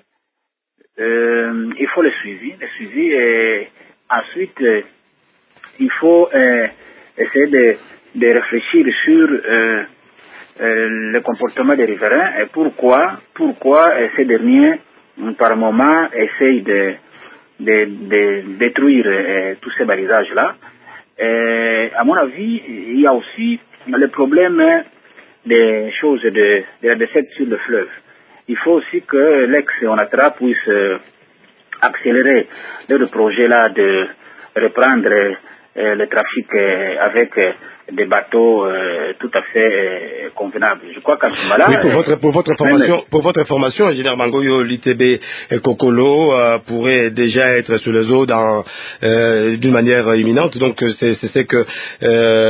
euh, il faut le suivi, le suivi, et ensuite, euh, il faut euh, essayer de de réfléchir sur euh, euh, le comportement des riverains et pourquoi, pourquoi euh, ces derniers, par moment, essayent de, de, de détruire euh, tous ces balisages-là. Et, à mon avis, il y a aussi le problème des choses de, de la desserte sur le fleuve. Il faut aussi que l'ex-ONATRA puisse euh, accélérer le projet-là de reprendre euh, le trafic euh, avec euh, des bateaux euh, tout à fait euh, convenables. Je crois qu'à ce moment-là... Oui, pour votre, pour votre information, même... pour votre information, ingénieur Mangoyo, l'I T B Kokolo euh, pourrait déjà être sur les eaux dans, euh, d'une manière imminente. Donc, c'est, c'est, c'est que euh,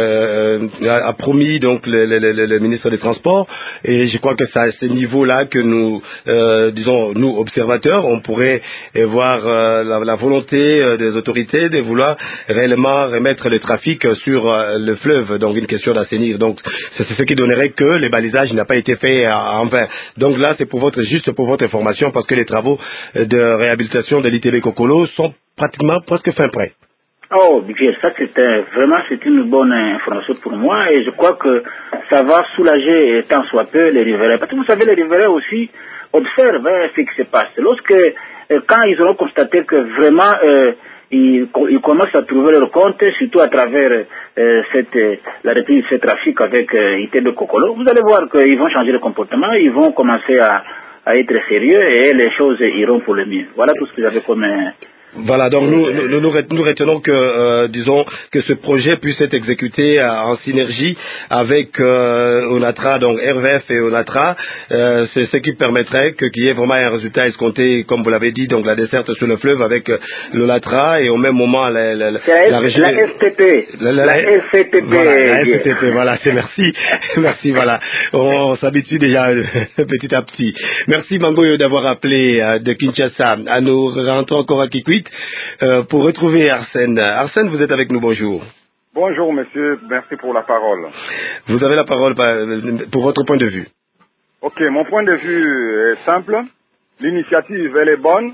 euh, a, a promis donc le, le, le, le ministre des Transports, et je crois que c'est à ce niveau-là que nous, euh, disons, nous observateurs, on pourrait voir euh, la, la volonté euh, des autorités de vouloir réellement remettre le trafic sur euh, le fleuve, donc une question d'assainir. Donc c'est ce qui donnerait que le balisage n'a pas été fait en vain. Donc là, c'est pour votre juste pour votre information, parce que les travaux de réhabilitation de l'I T B Kokolo sont pratiquement presque fin prêt. Oh, bien, ça c'était vraiment c'est une bonne information pour moi, et je crois que ça va soulager tant soit peu les riverains. Parce que vous savez, les riverains aussi observent hein, ce qui se passe. Lorsque, euh, quand ils auront constaté que vraiment euh, ils, ils commencent à trouver leur compte, surtout à travers euh, cette, euh, la reprise de ce trafic avec euh, I T B Kokolo, vous allez voir qu'ils vont changer de comportement, ils vont commencer à, à être sérieux, et les choses iront pour le mieux. Voilà tout ce que j'avais comme... Euh, Voilà, donc nous, nous, nous, nous retenons que, euh, disons, que ce projet puisse être exécuté euh, en synergie avec euh, ONATRA, donc R V F et ONATRA. Euh, c'est ce qui permettrait que, qu'il y ait vraiment un résultat escompté, comme vous l'avez dit, donc la desserte sur le fleuve avec euh, l'ONATRA, et au même moment la, la, la, la région... La F T P. La, la, la F T P. Voilà, la F T P, voilà, c'est merci. Merci, voilà. On, on s'habitue déjà petit à petit. Merci Mangoyo d'avoir appelé euh, de Kinshasa. À nous rentrons encore à Kikwit. Euh, pour retrouver Arsène. Arsène, vous êtes avec nous, bonjour. Bonjour monsieur, merci pour la parole. Vous avez la parole pour votre point de vue. Ok, mon point de vue est simple. L'initiative, elle est bonne,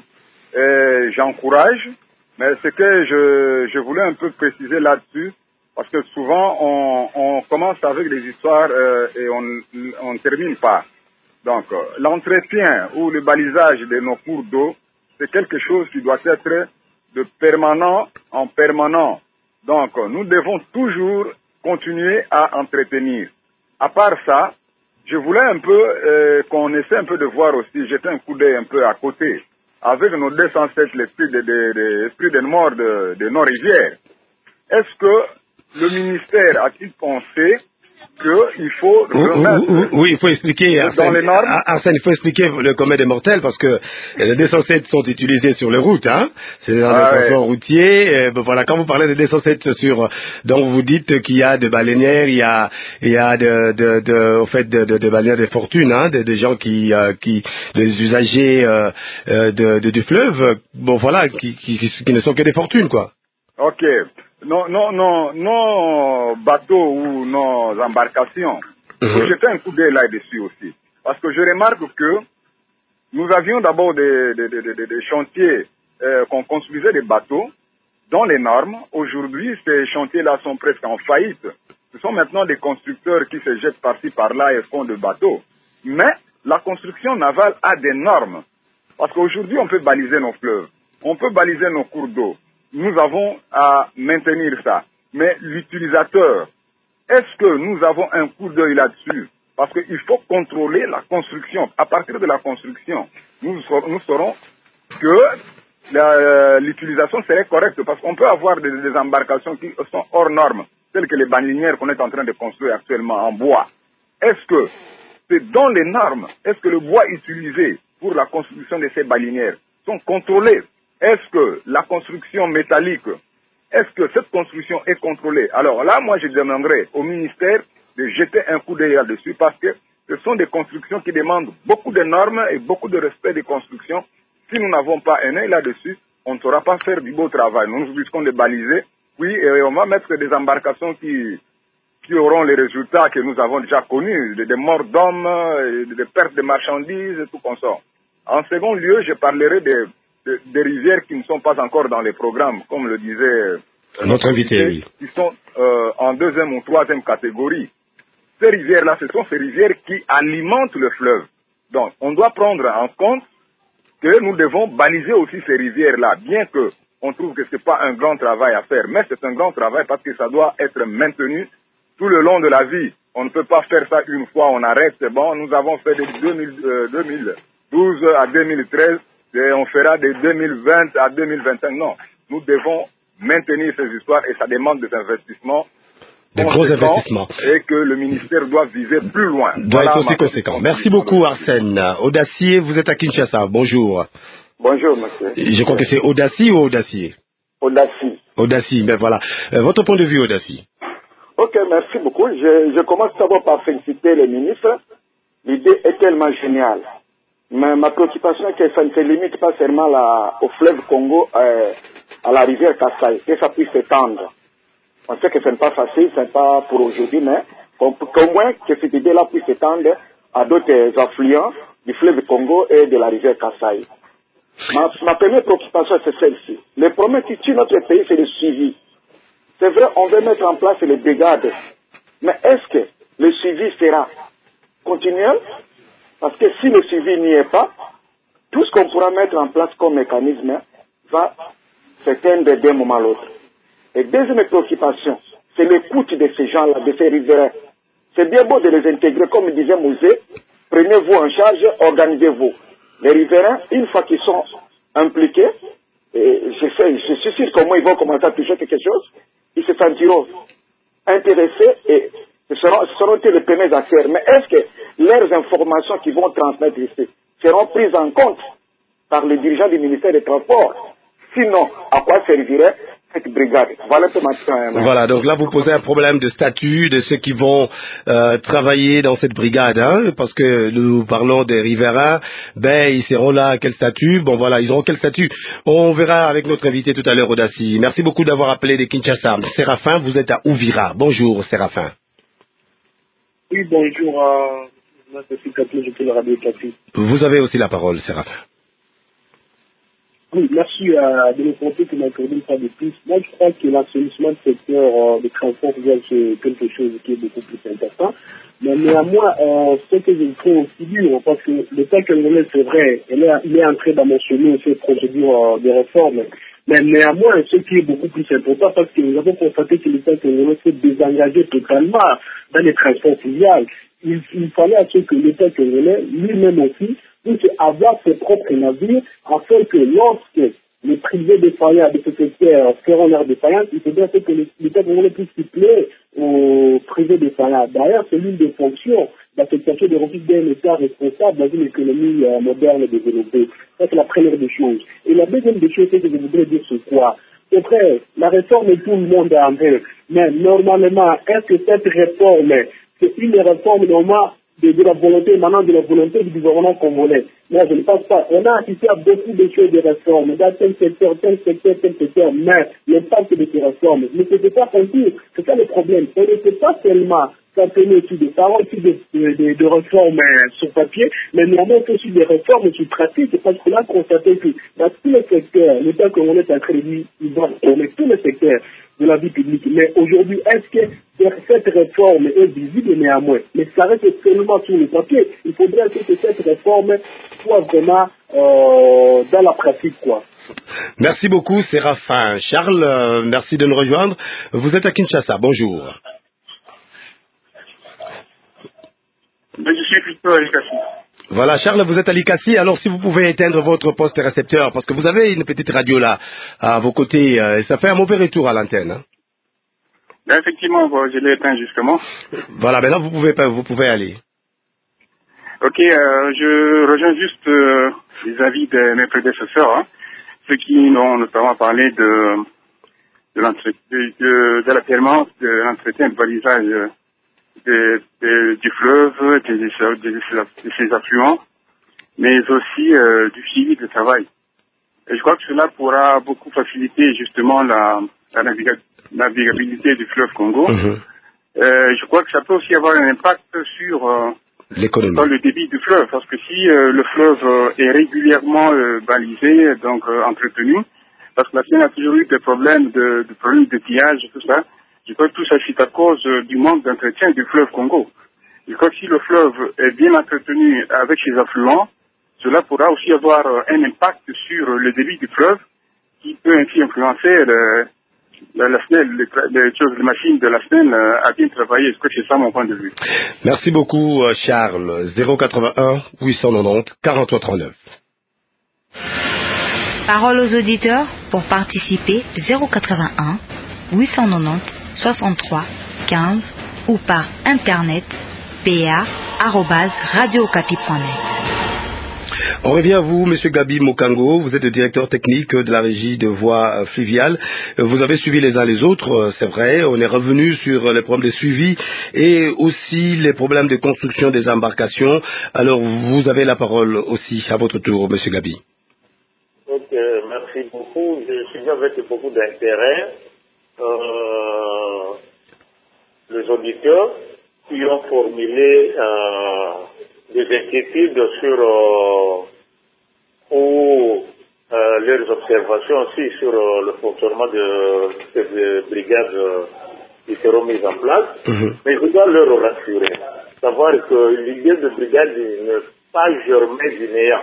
et j'encourage, mais ce que je, je voulais un peu préciser là-dessus, parce que souvent on, on commence avec des histoires euh, et on ne termine pas. Donc, l'entretien ou le balisage de nos cours d'eau, c'est quelque chose qui doit être de permanent en permanent. Donc, nous devons toujours continuer à entretenir. À part ça, je voulais un peu euh, qu'on essaie un peu de voir aussi, jeter un coup d'œil un peu à côté, avec nos deux cent sept, l'esprit de, de, de, l'esprit de mort de, de nos rivières. Est-ce que le ministère a-t-il pensé qu'il faut remettre... Oui, oui, il faut expliquer, Arsène, dans les normes. Arsène, il faut expliquer le commun des mortels, parce que les deux cent sept sont utilisés sur les routes, hein. C'est dans ah, le transport ouais. routier. Et, ben, voilà, quand vous parlez de deux cent sept sur, donc vous dites qu'il y a des baleinières, il y a, il y a de, de, de, au fait, de, de, de baleinières de fortune, hein, des de gens qui, euh, qui, des usagers euh, de, de, du fleuve, bon voilà, qui, qui, qui ne sont que des fortunes, quoi. Ok. Non, non, non, nos bateaux ou nos embarcations. Mm-hmm. J'ai fait un coup d'œil là-dessus aussi. Parce que je remarque que nous avions d'abord des, des, des, des, des chantiers euh, qu'on construisait des bateaux dans les normes. Aujourd'hui, ces chantiers-là sont presque en faillite. Ce sont maintenant des constructeurs qui se jettent par-ci par-là et font des bateaux. Mais la construction navale a des normes. Parce qu'aujourd'hui, on peut baliser nos fleuves. On peut baliser nos cours d'eau. Nous avons à maintenir ça. Mais l'utilisateur, est-ce que nous avons un coup d'œil là-dessus? Parce qu'il faut contrôler la construction. À partir de la construction, nous saurons, nous saurons que l'utilisation serait correcte. Parce qu'on peut avoir des, des embarcations qui sont hors normes, telles que les banlinières qu'on est en train de construire actuellement en bois. Est-ce que c'est dans les normes? Est-ce que le bois utilisé pour la construction de ces banlinières sont contrôlés? Est-ce que la construction métallique, est-ce que cette construction est contrôlée? Alors là, moi, je demanderais au ministère de jeter un coup d'œil là-dessus, parce que ce sont des constructions qui demandent beaucoup de normes et beaucoup de respect des constructions. Si nous n'avons pas un œil là-dessus, on ne saura pas faire du beau travail. Nous risquons de baliser, oui, et on va mettre des embarcations qui, qui auront les résultats que nous avons déjà connus, des, des morts d'hommes, des pertes de marchandises et tout consort. En second lieu, je parlerai des Des, des rivières qui ne sont pas encore dans les programmes, comme le disait euh, notre invité, oui. Qui sont euh, en deuxième ou troisième catégorie. Ces rivières-là, ce sont ces rivières qui alimentent le fleuve. Donc, on doit prendre en compte que nous devons baliser aussi ces rivières-là, bien que on trouve que c'est pas un grand travail à faire, mais c'est un grand travail parce que ça doit être maintenu tout le long de la vie. On ne peut pas faire ça une fois, on arrête, c'est bon. Nous avons fait de deux mille, euh, deux mille douze à deux mille treize, et on fera de deux mille vingt à deux mille vingt-cinq. Non, nous devons maintenir ces histoires et ça demande des investissements. Des gros investissements. Et que le ministère doit viser plus loin. Doit voilà être aussi conséquent. Merci beaucoup Arsène. Audacier, vous êtes à Kinshasa. Bonjour. Bonjour monsieur. Je crois que c'est Audacier ou Audacier? Audacier. Audacier, ben voilà. Euh, votre point de vue, Audacier? Ok, merci beaucoup. Je, je commence d'abord par féliciter les ministres. L'idée est tellement géniale. Mais ma préoccupation est que ça ne se limite pas seulement la, au fleuve Congo, euh, à la rivière Kasaï, que ça puisse s'étendre. On sait que ce n'est pas facile, ce n'est pas pour aujourd'hui, mais qu'au moins que cette idée-là puisse s'étendre à d'autres affluents du fleuve Congo et de la rivière Kasaï. Ma, ma première préoccupation, c'est celle-ci. Le problème qui tue notre pays, c'est le suivi. C'est vrai, on veut mettre en place les brigades, mais est-ce que le suivi sera continuel? Parce que si le suivi n'y est pas, tout ce qu'on pourra mettre en place comme mécanisme va s'éteindre d'un moment à l'autre. Et deuxième préoccupation, c'est l'écoute de ces gens-là, de ces riverains. C'est bien beau de les intégrer, comme disait Mouzé, prenez-vous en charge, organisez-vous. Les riverains, une fois qu'ils sont impliqués, et je, sais, je suis sûr qu'au moins ils vont commencer à toucher quelque chose, ils se sentiront intéressés et ce seront, seront les premiers acteurs. Mais est-ce que leurs informations qu'ils vont transmettre ici seront prises en compte par les dirigeants du ministère des Transports? Sinon, à quoi servirait cette brigade? Voilà, voilà, donc là vous posez un problème de statut de ceux qui vont euh, travailler dans cette brigade, hein, parce que nous parlons des riverains, ben ils seront là à quel statut? Bon voilà, ils auront quel statut? On verra avec notre invité tout à l'heure, Odassi. Merci beaucoup d'avoir appelé de Kinshasa. Séraphin, vous êtes à Ouvira. Bonjour Séraphin. Oui, bonjour à euh, le Radio Okapi. Vous avez aussi la parole, Séraphin. Oui, merci euh, de me compter que m'a accordé une fois de plus. Moi, je crois que l'assainissement du secteur euh, de transport c'est quelque chose qui est beaucoup plus important. Mais néanmoins, euh, ce que je trouve aussi dur, parce que l'État congolais, c'est vrai, il est, il est en train d'amentionner ces procédures euh, de réforme. Mais néanmoins, ce qui est beaucoup plus important, parce que nous avons constaté que l'État congolais s'est désengagé totalement dans les transports fluviaux. Il, il fallait à ce que l'État congolais, lui-même aussi, puisse avoir ses propres navires, afin que lorsque les privés défaillants de ce secteur feront leur défaillance, il faudrait que l'État congolais puisse suppléer aux privés défaillants. D'ailleurs, c'est l'une des fonctions d'affectation des ressources d'un État responsable dans une économie euh, moderne et développée. Ça, c'est la première des choses. Et la deuxième des choses, c'est que je voudrais dire c'est quoi? C'est vrai, la réforme est tout le monde en veut. Mais normalement, est-ce que cette réforme, c'est une réforme normale de, de la volonté, maintenant de la volonté du gouvernement congolais? Moi, je ne pense pas. On a assisté à beaucoup de choses de réformes, dans tel secteur, tel secteur, tel secteur, mais l'impact de ces réformes ne se fait pas sentir. C'est ça le problème. On ne peut pas seulement s'atteler sur des paroles, sur des, de, de réformes euh, sur papier, mais néanmoins aussi des réformes sur pratique, parce qu'on a constaté que dans tous les secteurs, l'État congolais est en train de dire, il doit tourner tous les secteurs de la vie publique. Mais aujourd'hui, est-ce que cette réforme est visible néanmoins? Mais ça reste seulement sur le papier. Il faudrait que cette réforme soit vraiment euh, dans la pratique, quoi. Merci beaucoup, Séraphin. Charles, euh, merci de nous rejoindre. Vous êtes à Kinshasa. Bonjour. Mais je suis plutôt à Likassi. Voilà, Charles, vous êtes à Likassi. Alors, si vous pouvez éteindre votre poste récepteur, parce que vous avez une petite radio là, à vos côtés, euh, ça fait un mauvais retour à l'antenne. Hein. Là, effectivement, je l'ai éteint justement. Voilà, maintenant vous pouvez, vous pouvez aller. Ok, euh, je rejoins juste euh, les avis de mes prédécesseurs, hein, ceux qui ont notamment parlé de de, de, de, de la permanence de l'entretien de balisage de, de, du fleuve, de, de, de, de ses affluents, mais aussi euh, du suivi de travail. Et je crois que cela pourra beaucoup faciliter justement la, la navigabilité du fleuve Congo. Mmh. Euh, je crois que ça peut aussi avoir un impact sur euh, dans le débit du fleuve, parce que si euh, le fleuve euh, est régulièrement euh, balisé, donc euh, entretenu, parce que la Seine a toujours eu des problèmes de, de problèmes de pillage et tout ça, je crois que tout ça c'est à cause euh, du manque d'entretien du fleuve Congo. Je crois que si le fleuve est bien entretenu avec ses affluents, cela pourra aussi avoir euh, un impact sur le débit du fleuve, qui peut ainsi influencer le, la, la S N E L, les, les, les machines de la S N E L euh, à bien travailler. Je crois que c'est ça mon point de vue. Merci beaucoup, Charles. zéro quatre-vingt-un huit cent quatre-vingt-dix quarante-trois trente-neuf. Parole aux auditeurs pour participer zéro quatre-vingt-un huit cent quatre-vingt-dix soixante-trois quinze ou par internet p a arobase radio okapi point net. On revient à vous, Monsieur Gabi Mokango, vous êtes le directeur technique de la régie de voies fluviales. Vous avez suivi les uns les autres, c'est vrai. On est revenu sur les problèmes de suivi et aussi les problèmes de construction des embarcations. Alors, vous avez la parole aussi à votre tour, Monsieur Gabi. Ok, merci beaucoup. Je suis avec beaucoup d'intérêt euh, les auditeurs qui ont formulé euh, des inquiétudes sur euh, ou euh, leurs observations aussi sur euh, le fonctionnement de ces brigades euh, qui seront mises en place. Mm-hmm. Mais je dois leur rassurer, savoir que l'idée de brigade n'est pas germée du néant.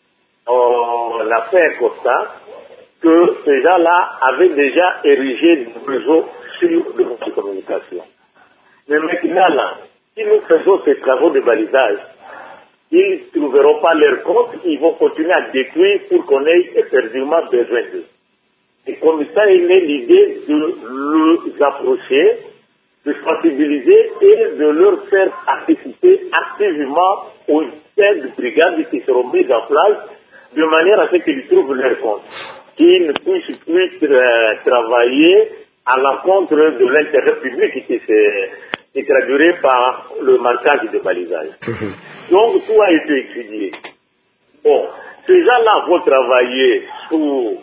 On a fait un constat que ces gens-là avaient déjà érigé des réseaux sur les communications. Mais maintenant, là, si nous faisons ces travaux de balisage, ils ne trouveront pas leur compte, ils vont continuer à détruire pour qu'on ait éperdument besoin d'eux. Et comme ça, il est l'idée de les approcher, de sensibiliser et de leur faire participer activement aux aides de brigades qui seront mises en place de manière à ce qu'ils trouvent leur compte, qu'ils ne puissent plus tra- travailler à l'encontre de l'intérêt public qui s'est qui traduirait par le marquage de balisage. Mmh. Donc, tout a été étudié. Bon, ces gens-là vont travailler sous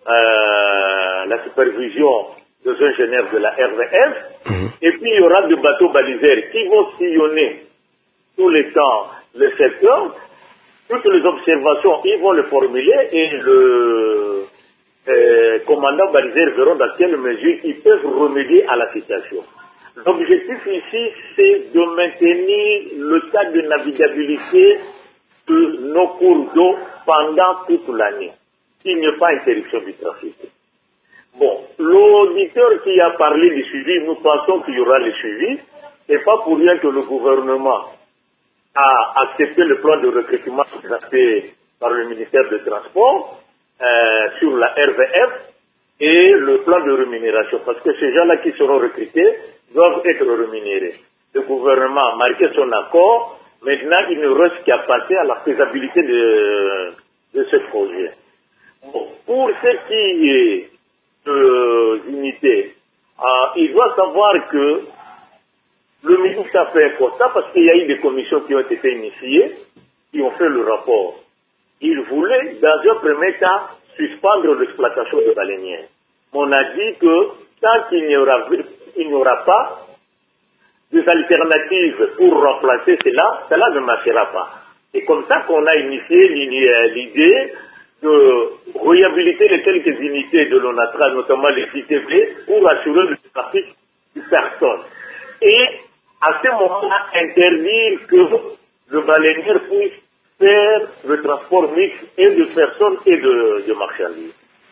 euh, la supervision des ingénieurs de la R V F, mmh. et puis il y aura des bateaux baliseurs qui vont sillonner tous les temps le secteur. Toutes les observations, ils vont le formuler et le euh, commandant baliseur verra dans quelle mesure ils peuvent remédier à la situation. L'objectif ici, c'est de maintenir le stade de navigabilité de nos cours d'eau pendant toute l'année. Il n'y a pas interruption du trafic. Bon, l'auditeur qui a parlé du suivi, nous pensons qu'il y aura le suivi. C'est pas pour rien que le gouvernement a accepté le plan de recrutement présenté par le ministère des Transports euh, sur la R V F et le plan de rémunération. Parce que ces gens-là qui seront recrutés doivent être rémunérés. Le gouvernement a marqué son accord. Maintenant, il ne reste qu'à passer à la faisabilité de, de ce projet. Bon, pour ce qui est de l'unité, euh, il doit savoir que le ministre a fait un constat parce qu'il y a eu des commissions qui ont été initiées, qui ont fait le rapport. Il voulait, dans un premier temps, suspendre l'exploitation de baleinières. On a dit que tant qu'il n'y aura, il n'y aura pas des alternatives pour remplacer cela, cela ne marchera pas. C'est comme ça qu'on a initié l'idée de réhabiliter les quelques unités de l'ONATRA, notamment les I T B, pour assurer le trafic de personnes. Et à ce moment-là, interdire que le baleinier puisse faire le transport mixte et de personnes et de, de marchandises.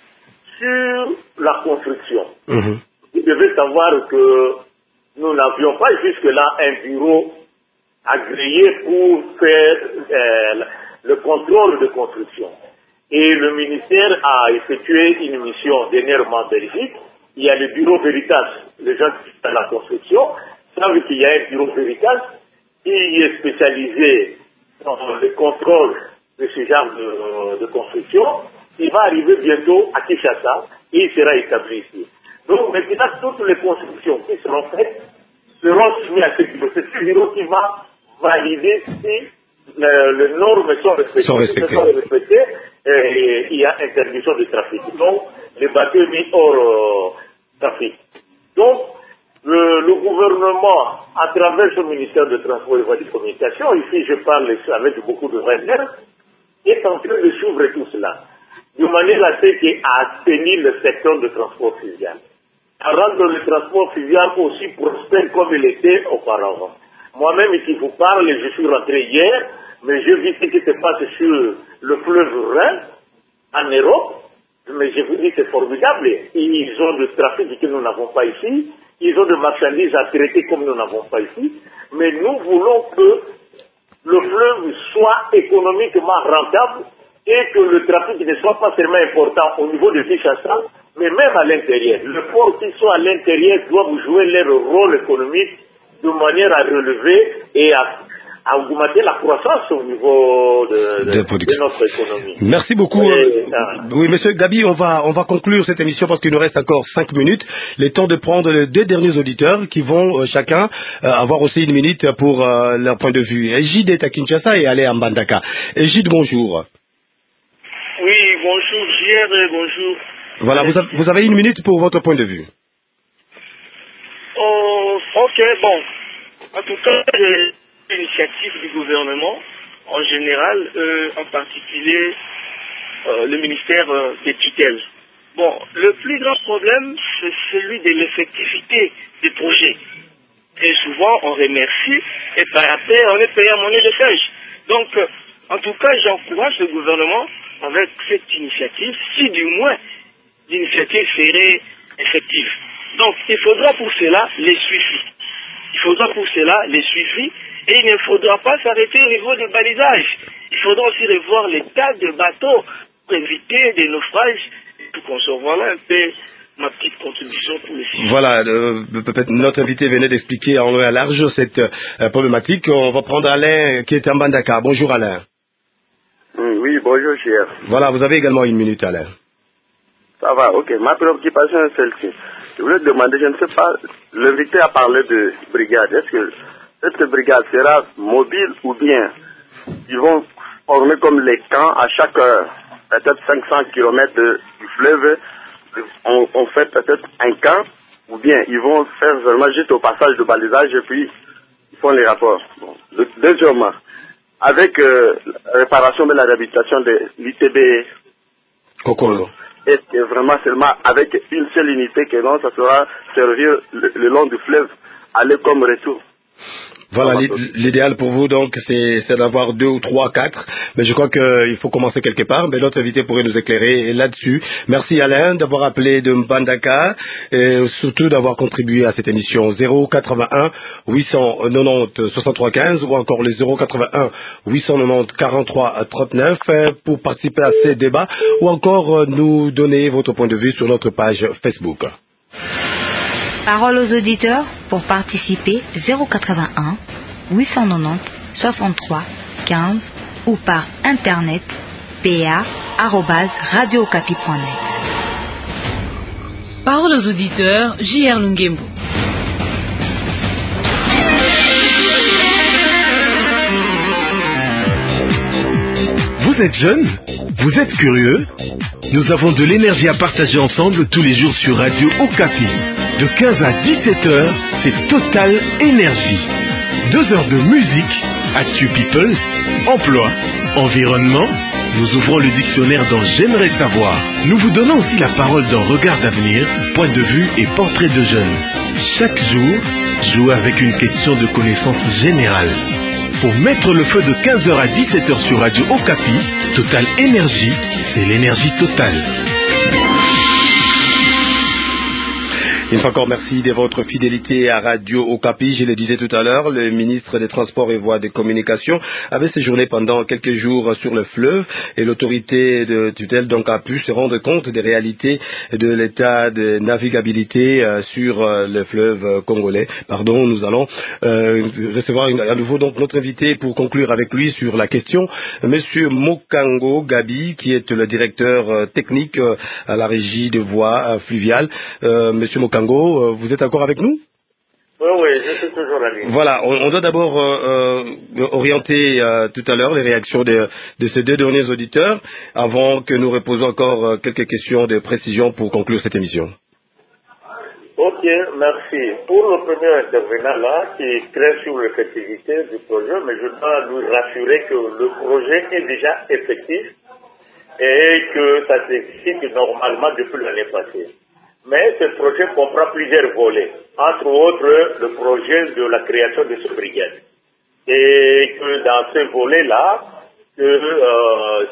Sur la construction, mmh. vous devez savoir que nous n'avions pas jusque-là un bureau agréé pour faire euh, le contrôle de construction. Et le ministère a effectué une mission dernièrement en Belgique. Il y a le bureau Veritas, les gens qui font la construction savent qu'il y a un bureau Veritas qui est spécialisé dans le contrôle de ce genre de, de construction. Il va arriver bientôt à Kinshasa et il sera établi ici. Donc maintenant, toutes les constructions qui seront faites seront soumises à ce bureau. C'est ce bureau qui va valider si le, les normes sont respectées. Sont respectées. Sont respectées et il y a interdiction de trafic. Donc, les bateaux mis hors euh, trafic. Donc, le, le gouvernement, à travers ce ministère de Transport et de Communication, ici je parle avec beaucoup de vendeurs, est en train de suivre tout cela, de manière à ce qu'à assainir le secteur de transport fluvial, à rendre le transport fluvial aussi prospère comme il était auparavant. Moi-même, ici, je vous parle, je suis rentré hier, mais je vis ce qui se passe sur le fleuve Rhin, en Europe, mais je vous dis que c'est formidable. Ils ont du trafic que nous n'avons pas ici, ils ont de marchandises à traiter comme nous n'avons pas ici, mais nous voulons que le fleuve soit économiquement rentable et que le trafic ne soit pas seulement important au niveau de Kinshasa, mais même à l'intérieur. Le port qui soit à l'intérieur doit jouer leur rôle économique de manière à relever et à à augmenter la croissance au niveau de, de, de, de notre économie. Merci beaucoup. Et, oui, monsieur Gabi, on va, on va conclure cette émission parce qu'il nous reste encore cinq minutes. Le temps de prendre les deux derniers auditeurs qui vont euh, chacun euh, avoir aussi une minute pour euh, leur point de vue. Egide est à Kinshasa et Alain à Mbandaka. Egide, bonjour. Oui, bonjour, J R, bonjour. Voilà, vous avez, vous avez une minute pour votre point de vue. Oh, ok, bon. En tout cas, l'initiative du gouvernement, en général, euh, en particulier euh, le ministère euh, des tutelles. Bon, le plus grand problème, c'est celui de l'effectivité des projets. Très souvent, on remercie et par après, on est payé à monnaie de pêche. Donc, euh, en tout cas, j'encourage le gouvernement avec cette initiative, si du moins l'initiative serait effective. Donc, il faudra pour cela les suivis. Il faudra pour cela les suivis et il ne faudra pas s'arrêter au niveau du balisage. Il faudra aussi revoir l'état de bateaux pour éviter des naufrages et tout concevoir. Voilà un peu ma petite contribution pour les suivis. Voilà, euh, peut-être notre invité venait d'expliquer en long et à large cette euh, problématique. On va prendre Alain qui est en Mbandaka. Bonjour Alain. Oui, bonjour cher. Voilà, vous avez également une minute Alain. Ça va, ok. Ma préoccupation est celle-ci. Je voulais te demander, je ne sais pas, l'invité a parlé de brigade. Est-ce que cette brigade sera mobile ou bien ils vont former comme les camps à chaque heure, peut-être cinq cents kilomètres du fleuve, on, on fait peut-être un camp, ou bien ils vont faire vraiment juste au passage de balisage et puis ils font les rapports. Bon. Le, deuxièmement, avec euh, la réparation de la réhabilitation de l'I T B Kokolo. Est-ce que vraiment seulement avec une seule unité que non, ça sera servir le, le long du fleuve, aller comme retour? Voilà, l'idéal pour vous, donc, c'est d'avoir deux ou trois, quatre. Mais je crois qu'il faut commencer quelque part. Mais notre invité pourrait nous éclairer là-dessus. Merci Alain d'avoir appelé de Mbandaka et surtout d'avoir contribué à cette émission. zéro quatre-vingt-un huit cent quatre-vingt-dix soixante-trois quinze ou encore le zéro quatre-vingt-un huit cent quatre-vingt-dix quarante-trois trente-neuf pour participer à ces débats ou encore nous donner votre point de vue sur notre page Facebook. Parole aux auditeurs pour participer zéro quatre-vingt-un huit cent quatre-vingt-dix soixante-trois quinze ou par internet p a arobase radio okapi point net. Parole aux auditeurs J R Lungembo. Vous êtes jeune? Vous êtes curieux? Nous avons de l'énergie à partager ensemble tous les jours sur Radio Okapi. De quinze à dix-sept heures, c'est Total Énergie. Deux heures de musique, Actu People, emploi, environnement. Nous ouvrons le dictionnaire dans J'aimerais savoir. Nous vous donnons aussi la parole dans Regard d'avenir, point de vue et portrait de jeunes. Chaque jour, jouez avec une question de connaissance générale. Pour mettre le feu de quinze heures à dix-sept heures sur Radio Okapi, Total Énergie, c'est l'énergie totale. Une fois encore, merci de votre fidélité à Radio Okapi. Je le disais tout à l'heure, le ministre des Transports et Voies de Communication avait séjourné pendant quelques jours sur le fleuve et l'autorité de tutelle donc a pu se rendre compte des réalités de l'état de navigabilité euh, sur euh, le fleuve congolais. Pardon, nous allons euh, recevoir une, à nouveau donc notre invité pour conclure avec lui sur la question, Monsieur Mokango Gabi, qui est le directeur euh, technique euh, à la régie de voies euh, fluviales. Euh, Monsieur Mokango, vous êtes encore avec nous? Oui, oui, je suis toujours là. Voilà, on, on doit d'abord euh, euh, orienter euh, tout à l'heure les réactions de, de ces deux derniers auditeurs avant que nous reposions encore euh, quelques questions de précision pour conclure cette émission. Ok, merci. Pour le premier intervenant là, qui crée sur l'effectivité du projet, mais je dois lui rassurer que le projet est déjà effectif et que ça s'exécute normalement depuis l'année passée. Mais ce projet comprend plusieurs volets, entre autres le projet de la création de ce brigade. Et que dans ce volet-là, que euh,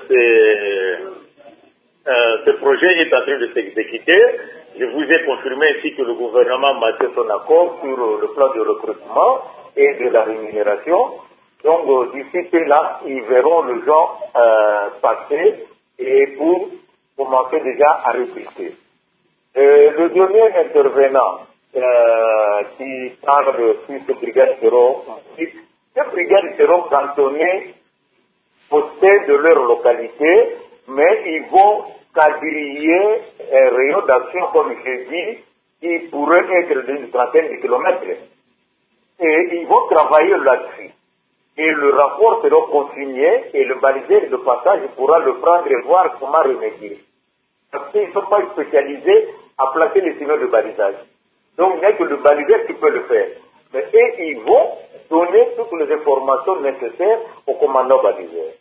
euh, ce projet est en train de s'exécuter. Je vous ai confirmé ainsi que le gouvernement m'a donné son accord sur le plan de recrutement et de la rémunération. Donc euh, d'ici là, ils verront le genre euh, passer et pour commencer déjà à recruter. Euh, le dernier intervenant euh, qui parle de plus de brigades zéro, Ces brigades seront cantonnées au sein de leur localité, mais ils vont quadriller un rayon d'action, comme je dis, qui pourrait être d'une trentaine de kilomètres. Et ils vont travailler là-dessus. Et le rapport sera consigné et le baliseur de passage pourra le prendre et voir comment remédier. Parce qu'ils ne sont pas spécialisés à placer les signaux de balisage. Donc, il n'y a que le baliseur qui peut le faire. Mais eux, ils vont donner toutes les informations nécessaires au commandant baliseur.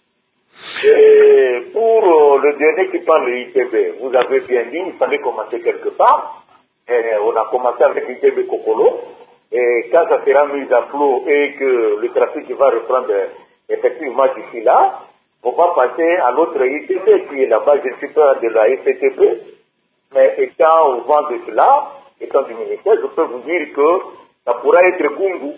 Et pour euh, le dernier qui parle de I T B, vous avez bien dit, il fallait commencer quelque part. Et on a commencé avec I T B Kokolo. Et quand ça sera mis à flot et que le trafic va reprendre effectivement d'ici là, on va passer à l'autre I T B qui est là-bas, je ne suis pas de la F T P. Mais étant au vent de cela, étant du ministère, je peux vous dire que ça pourra être Gungu,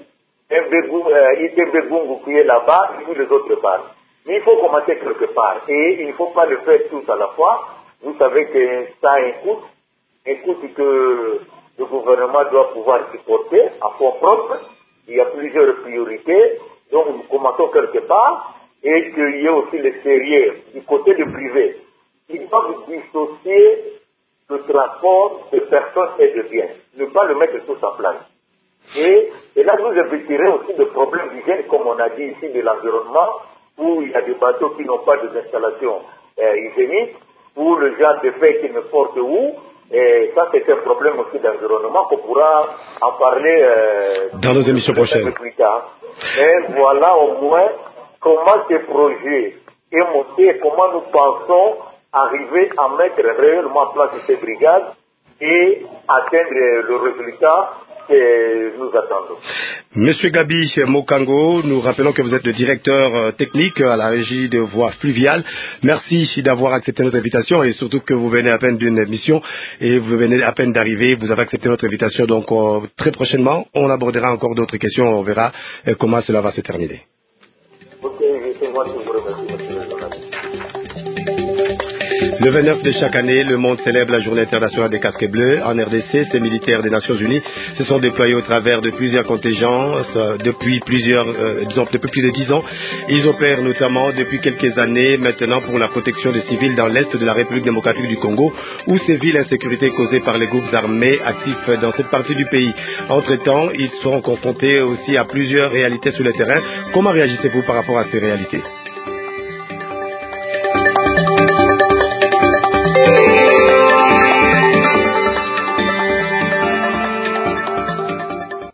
I T B Gungu qui est là-bas et puis les autres parts. Mais il faut commencer quelque part. Et il ne faut pas le faire tous à la fois. Vous savez que ça a un coût, un coût que le gouvernement doit pouvoir supporter à fonds propres. Il y a plusieurs priorités. Donc nous commençons quelque part. Et qu'il y ait aussi les sérieux du côté du privé. Ils doivent dissocier le transport de personnes et de biens. Ne pas le mettre tous en place. Et, et là, nous éviterons aussi des problèmes d'hygiène, comme on a dit ici, de l'environnement, où il y a des bateaux qui n'ont pas d'installation euh, hygiénique, où le genre de fait qui ne porte où, et ça c'est un problème aussi d'environnement qu'on pourra en parler euh, dans nos émissions prochaines. Plus tard. Mais voilà au moins comment ces projets est monté et comment nous pensons arriver à mettre réellement en place ces brigades et atteindre le résultat que nous attendons. Monsieur Gabi Mokango, nous rappelons que vous êtes le directeur technique à la régie de voies fluviales. Merci d'avoir accepté notre invitation et surtout que vous venez à peine d'une mission et vous venez à peine d'arriver, vous avez accepté notre invitation. Donc euh, très prochainement, on abordera encore d'autres questions, on verra euh, comment cela va se terminer. Ok, c'est moi qui vous remercie, monsieur le journaliste. Le vingt-neuf de chaque année, le monde célèbre la journée internationale des casques bleus. En R D C, ces militaires des Nations Unies se sont déployés au travers de plusieurs contingents depuis plusieurs, euh, disons, depuis plus de dix ans. Ils opèrent notamment depuis quelques années maintenant pour la protection des civils dans l'est de la République démocratique du Congo, où sévit l'insécurité causée par les groupes armés actifs dans cette partie du pays. Entre-temps, ils seront confrontés aussi à plusieurs réalités sur le terrain. Comment réagissez-vous par rapport à ces réalités ?